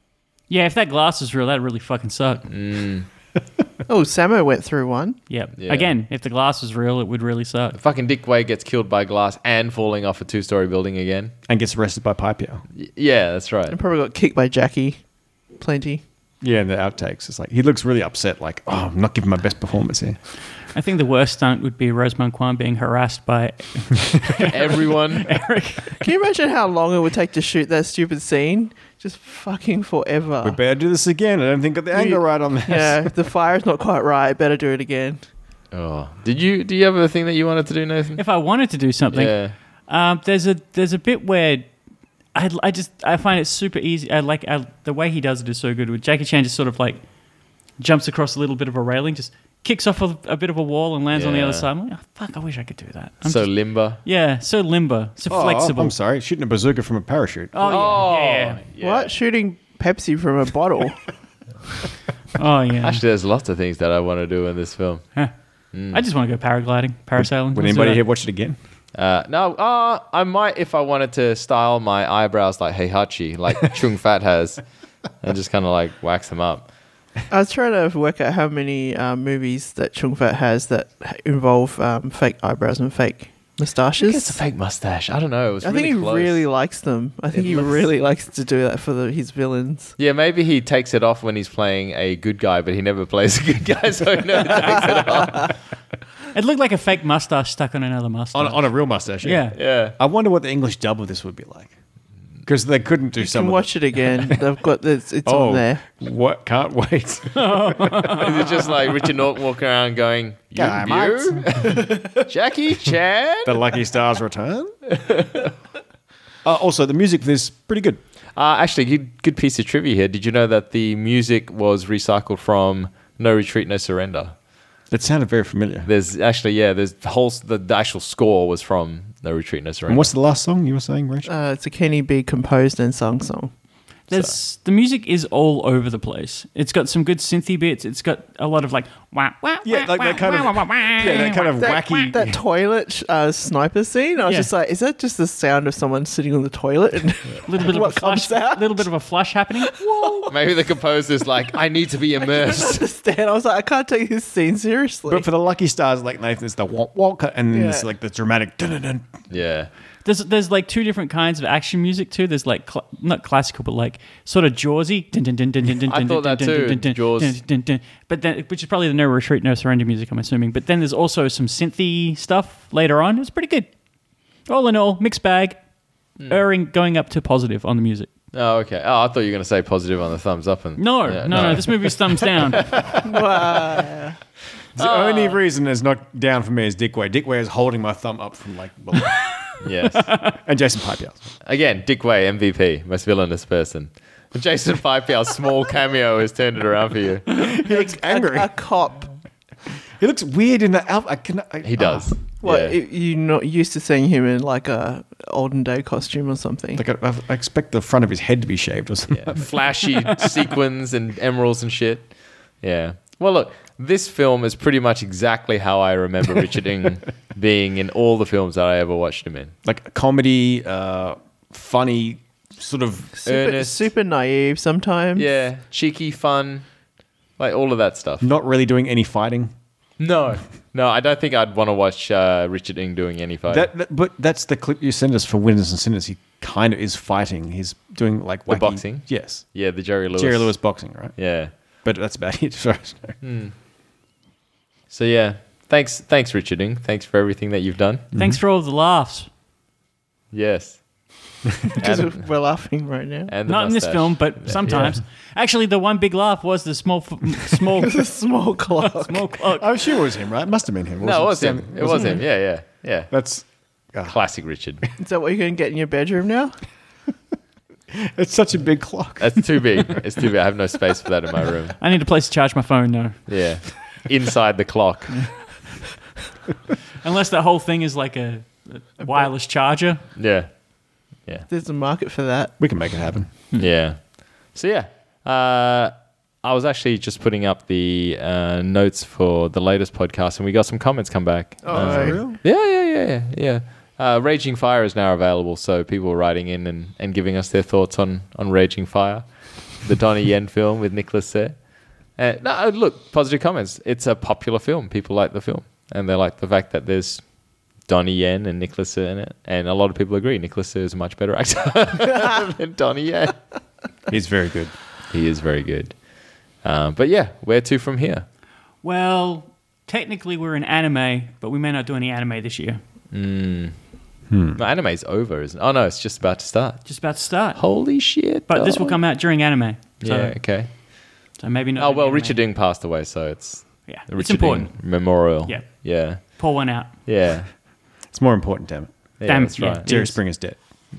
Yeah, if that glass was real, that'd really fucking suck. Oh, Samo went through one. Yep. Yeah. Again, if the glass was real, it would really suck. Fucking Dick Way gets killed by glass and falling off a 2-story building again. And gets arrested by Pipio. Yeah, that's right. And probably got kicked by Jackie. Plenty. Yeah, and the outtakes. It's like, he looks really upset, like, oh, I'm not giving my best performance here. I think the worst stunt would be Rosamund Kwan being harassed by Everyone. Eric. Can you imagine how long it would take to shoot that stupid scene? Just fucking forever. We better do this again. I don't think I got the angle right on this. Yeah, if the fire's not quite right, better do it again. Oh, do you have a thing that you wanted to do, Nathan? If I wanted to do something, Yeah. there's a bit where I find it super easy. The way he does it is so good. With Jackie Chan just sort of like jumps across a little bit of a railing, just kicks off a bit of a wall and lands on the Yeah. other side. I'm like, oh, fuck, I wish I could do that. So limber. Yeah, so limber, so flexible. I'm sorry. Shooting a bazooka from a parachute. Oh, yeah. What? Shooting Pepsi from a bottle? Oh, yeah. Actually, there's lots of things that I want to do in this film. I just want to go paragliding, parasailing. Would Let's do anybody that. here watch it again? No, I might if I wanted to style my eyebrows like Heihachi, like Chung Fat has, and just kind of like wax them up. I was trying to work out how many movies that Chung Fat has that involve fake eyebrows and fake moustaches. It's a fake mustache. I don't know. It was I think he close. really likes them. I think he really likes to do that for his villains. Yeah, maybe he takes it off when he's playing a good guy, but he never plays a good guy, so he never takes it off. It looked like a fake mustache stuck on another mustache. On a real mustache. Yeah. Yeah. I wonder what the English dub of this would be like. Because they couldn't do You some can of watch it again. They've got it's Oh, on there. what? Can't wait. Is it just like Richard Norton walking around going, G'day, you? Jackie Chan? The Lucky Stars return. Also, the music for this pretty good. Actually, good piece of trivia here. Did you know that the music was recycled from No Retreat, No Surrender? It sounded very familiar. There's actually, there's the actual score was from No Retreat, No Surrender. And what's the last song you were saying, Rachel? It's a Kenny B composed and sung song. The music is all over the place. It's got some good synthy bits. It's got a lot of like that kind of wacky. That toilet sniper scene. I was Yeah. just like, is that just the sound of someone sitting on the toilet? And little bit of a what flush, comes out? little bit of a flush happening. Maybe the composer's like, I need to be I didn't immersed. understand. I was like, I can't take this scene seriously. But for the Lucky Stars, like Nathan, it's the wonk wonk, and then it's Yeah. like the dramatic dun dun dun. Yeah. There's like two different kinds of action music too. There's like not classical, but like sort of Jawsy. I thought that too, Jaws. But then, which is probably the No Retreat, No Surrender music, I'm assuming. But then there's also some synthy stuff later on. It's pretty good. All in all, mixed bag. Going up to positive on the music. Oh, okay. Oh, I thought you were going to say positive on the thumbs up. And No. This movie's thumbs down. Wow. The only reason it's not down for me is Dick Way. Dick Way is holding my thumb up from like below. Yes. And Jason Pipeyard. Again, Dick Way, MVP, most villainous person. Jason Pipeyard's small cameo has turned it around for you. He looks angry. A cop. He looks weird in the outfit. He does. What, Yeah. you're not used to seeing him in like a olden day costume or something? Like I expect the front of his head to be shaved or something. Yeah, flashy sequins and emeralds and shit. Yeah. Well, look, this film is pretty much exactly how I remember Richard Ng being in all the films that I ever watched him in. Like a comedy, funny, sort of. Earnest. super naive sometimes. Yeah, cheeky, fun, like all of that stuff. Not really doing any fighting. No, I don't think I'd want to watch Richard Ng doing any fighting. But that's the clip you sent us for Winners and Sinners. He kind of is fighting. He's doing like The wacky, boxing? Yes, Yeah, the Jerry Lewis. Jerry Lewis boxing, right? Yeah. But that's about it. Sorry. So yeah, thanks Richard Ng. Thanks for everything that you've done. Thanks for all the laughs. Yes. Because we're laughing right now. And the Not in this mustache. film, but sometimes. Actually, the one big laugh was the small The small clock. small clock. I'm sure it was him, right? It must have been him. No, it was him. It was him. Yeah. That's Classic Richard. Is that what you're going to get in your bedroom now? it's such a big clock. That's too big. It's too big. I have no space for that in my room. I need a place to charge my phone, though. Yeah. Inside the clock. Unless that whole thing is like a wireless charger. Yeah. There's a market for that. We can make it happen. Yeah. So yeah, I was actually just putting up the notes for the latest podcast, and we got some comments come back. Oh, real? Yeah. Raging Fire is now available, so people are writing in and giving us their thoughts on Raging Fire. the Donnie Yen film with Nicholas there. No, look, positive comments. It's a popular film. People like the film. And they like the fact that there's Donnie Yen and Nicholas in it. And a lot of people agree Nicholas is a much better actor than Donnie Yen. He's very good. He is very good. But yeah, where to from here? Well, technically we're in anime, but we may not do any anime this year. No, anime's over, isn't it? Oh, no, it's just about to start. Just about to start. Holy shit. But this will dog. come out during anime. So, Yeah, okay. So maybe not. Oh, any well, anime. Richard Ding passed away, so it's Yeah, the it's Richard important. Ding Memorial. Yeah. Yeah. Pour one out. Yeah. It's more important, damn it. Yeah, Damn, that's yeah. right. Jerry Yes. Springer's dead.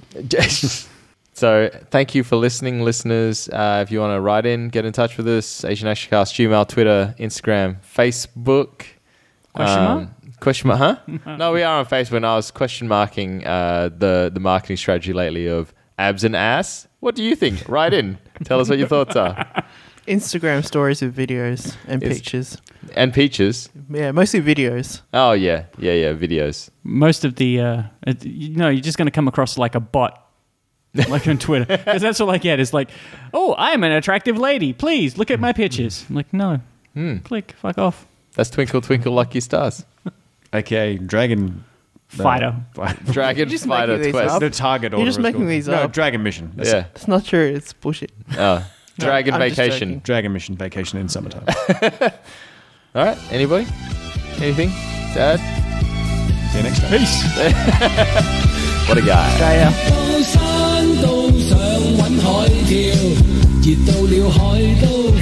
So thank you for listening, listeners. If you want to write in, get in touch with us. Asian Action Cast, Gmail, Twitter, Instagram, Facebook. Question mark? Question mark, huh? No, we are on Facebook. And I was question marking the marketing strategy lately of abs and ass. What do you think? Write in. Tell us what your thoughts are. Instagram stories with videos and It's- pictures. And peaches. Yeah, mostly videos. Oh, yeah. Yeah, videos. Most of the, you're just going to come across like a bot. Like on Twitter. Because that's all I get is like, oh, I'm an attractive lady. Please look at my pictures. I'm like, no. Click. Fuck off. That's Twinkle, Twinkle, Lucky Stars. Okay, Dragon Fighter. Dragon just Fighter making these Quest. up? The target. You're just order is making called. these No, up. Dragon Mission. That's Yeah. it. It's not true. It's bullshit. Oh. Dragon I'm just Vacation. joking. Dragon Mission vacation in summertime. All right. Anybody? Anything to add? See you next time. Peace. What a guy. 高山都想揾海跳，熱到了海都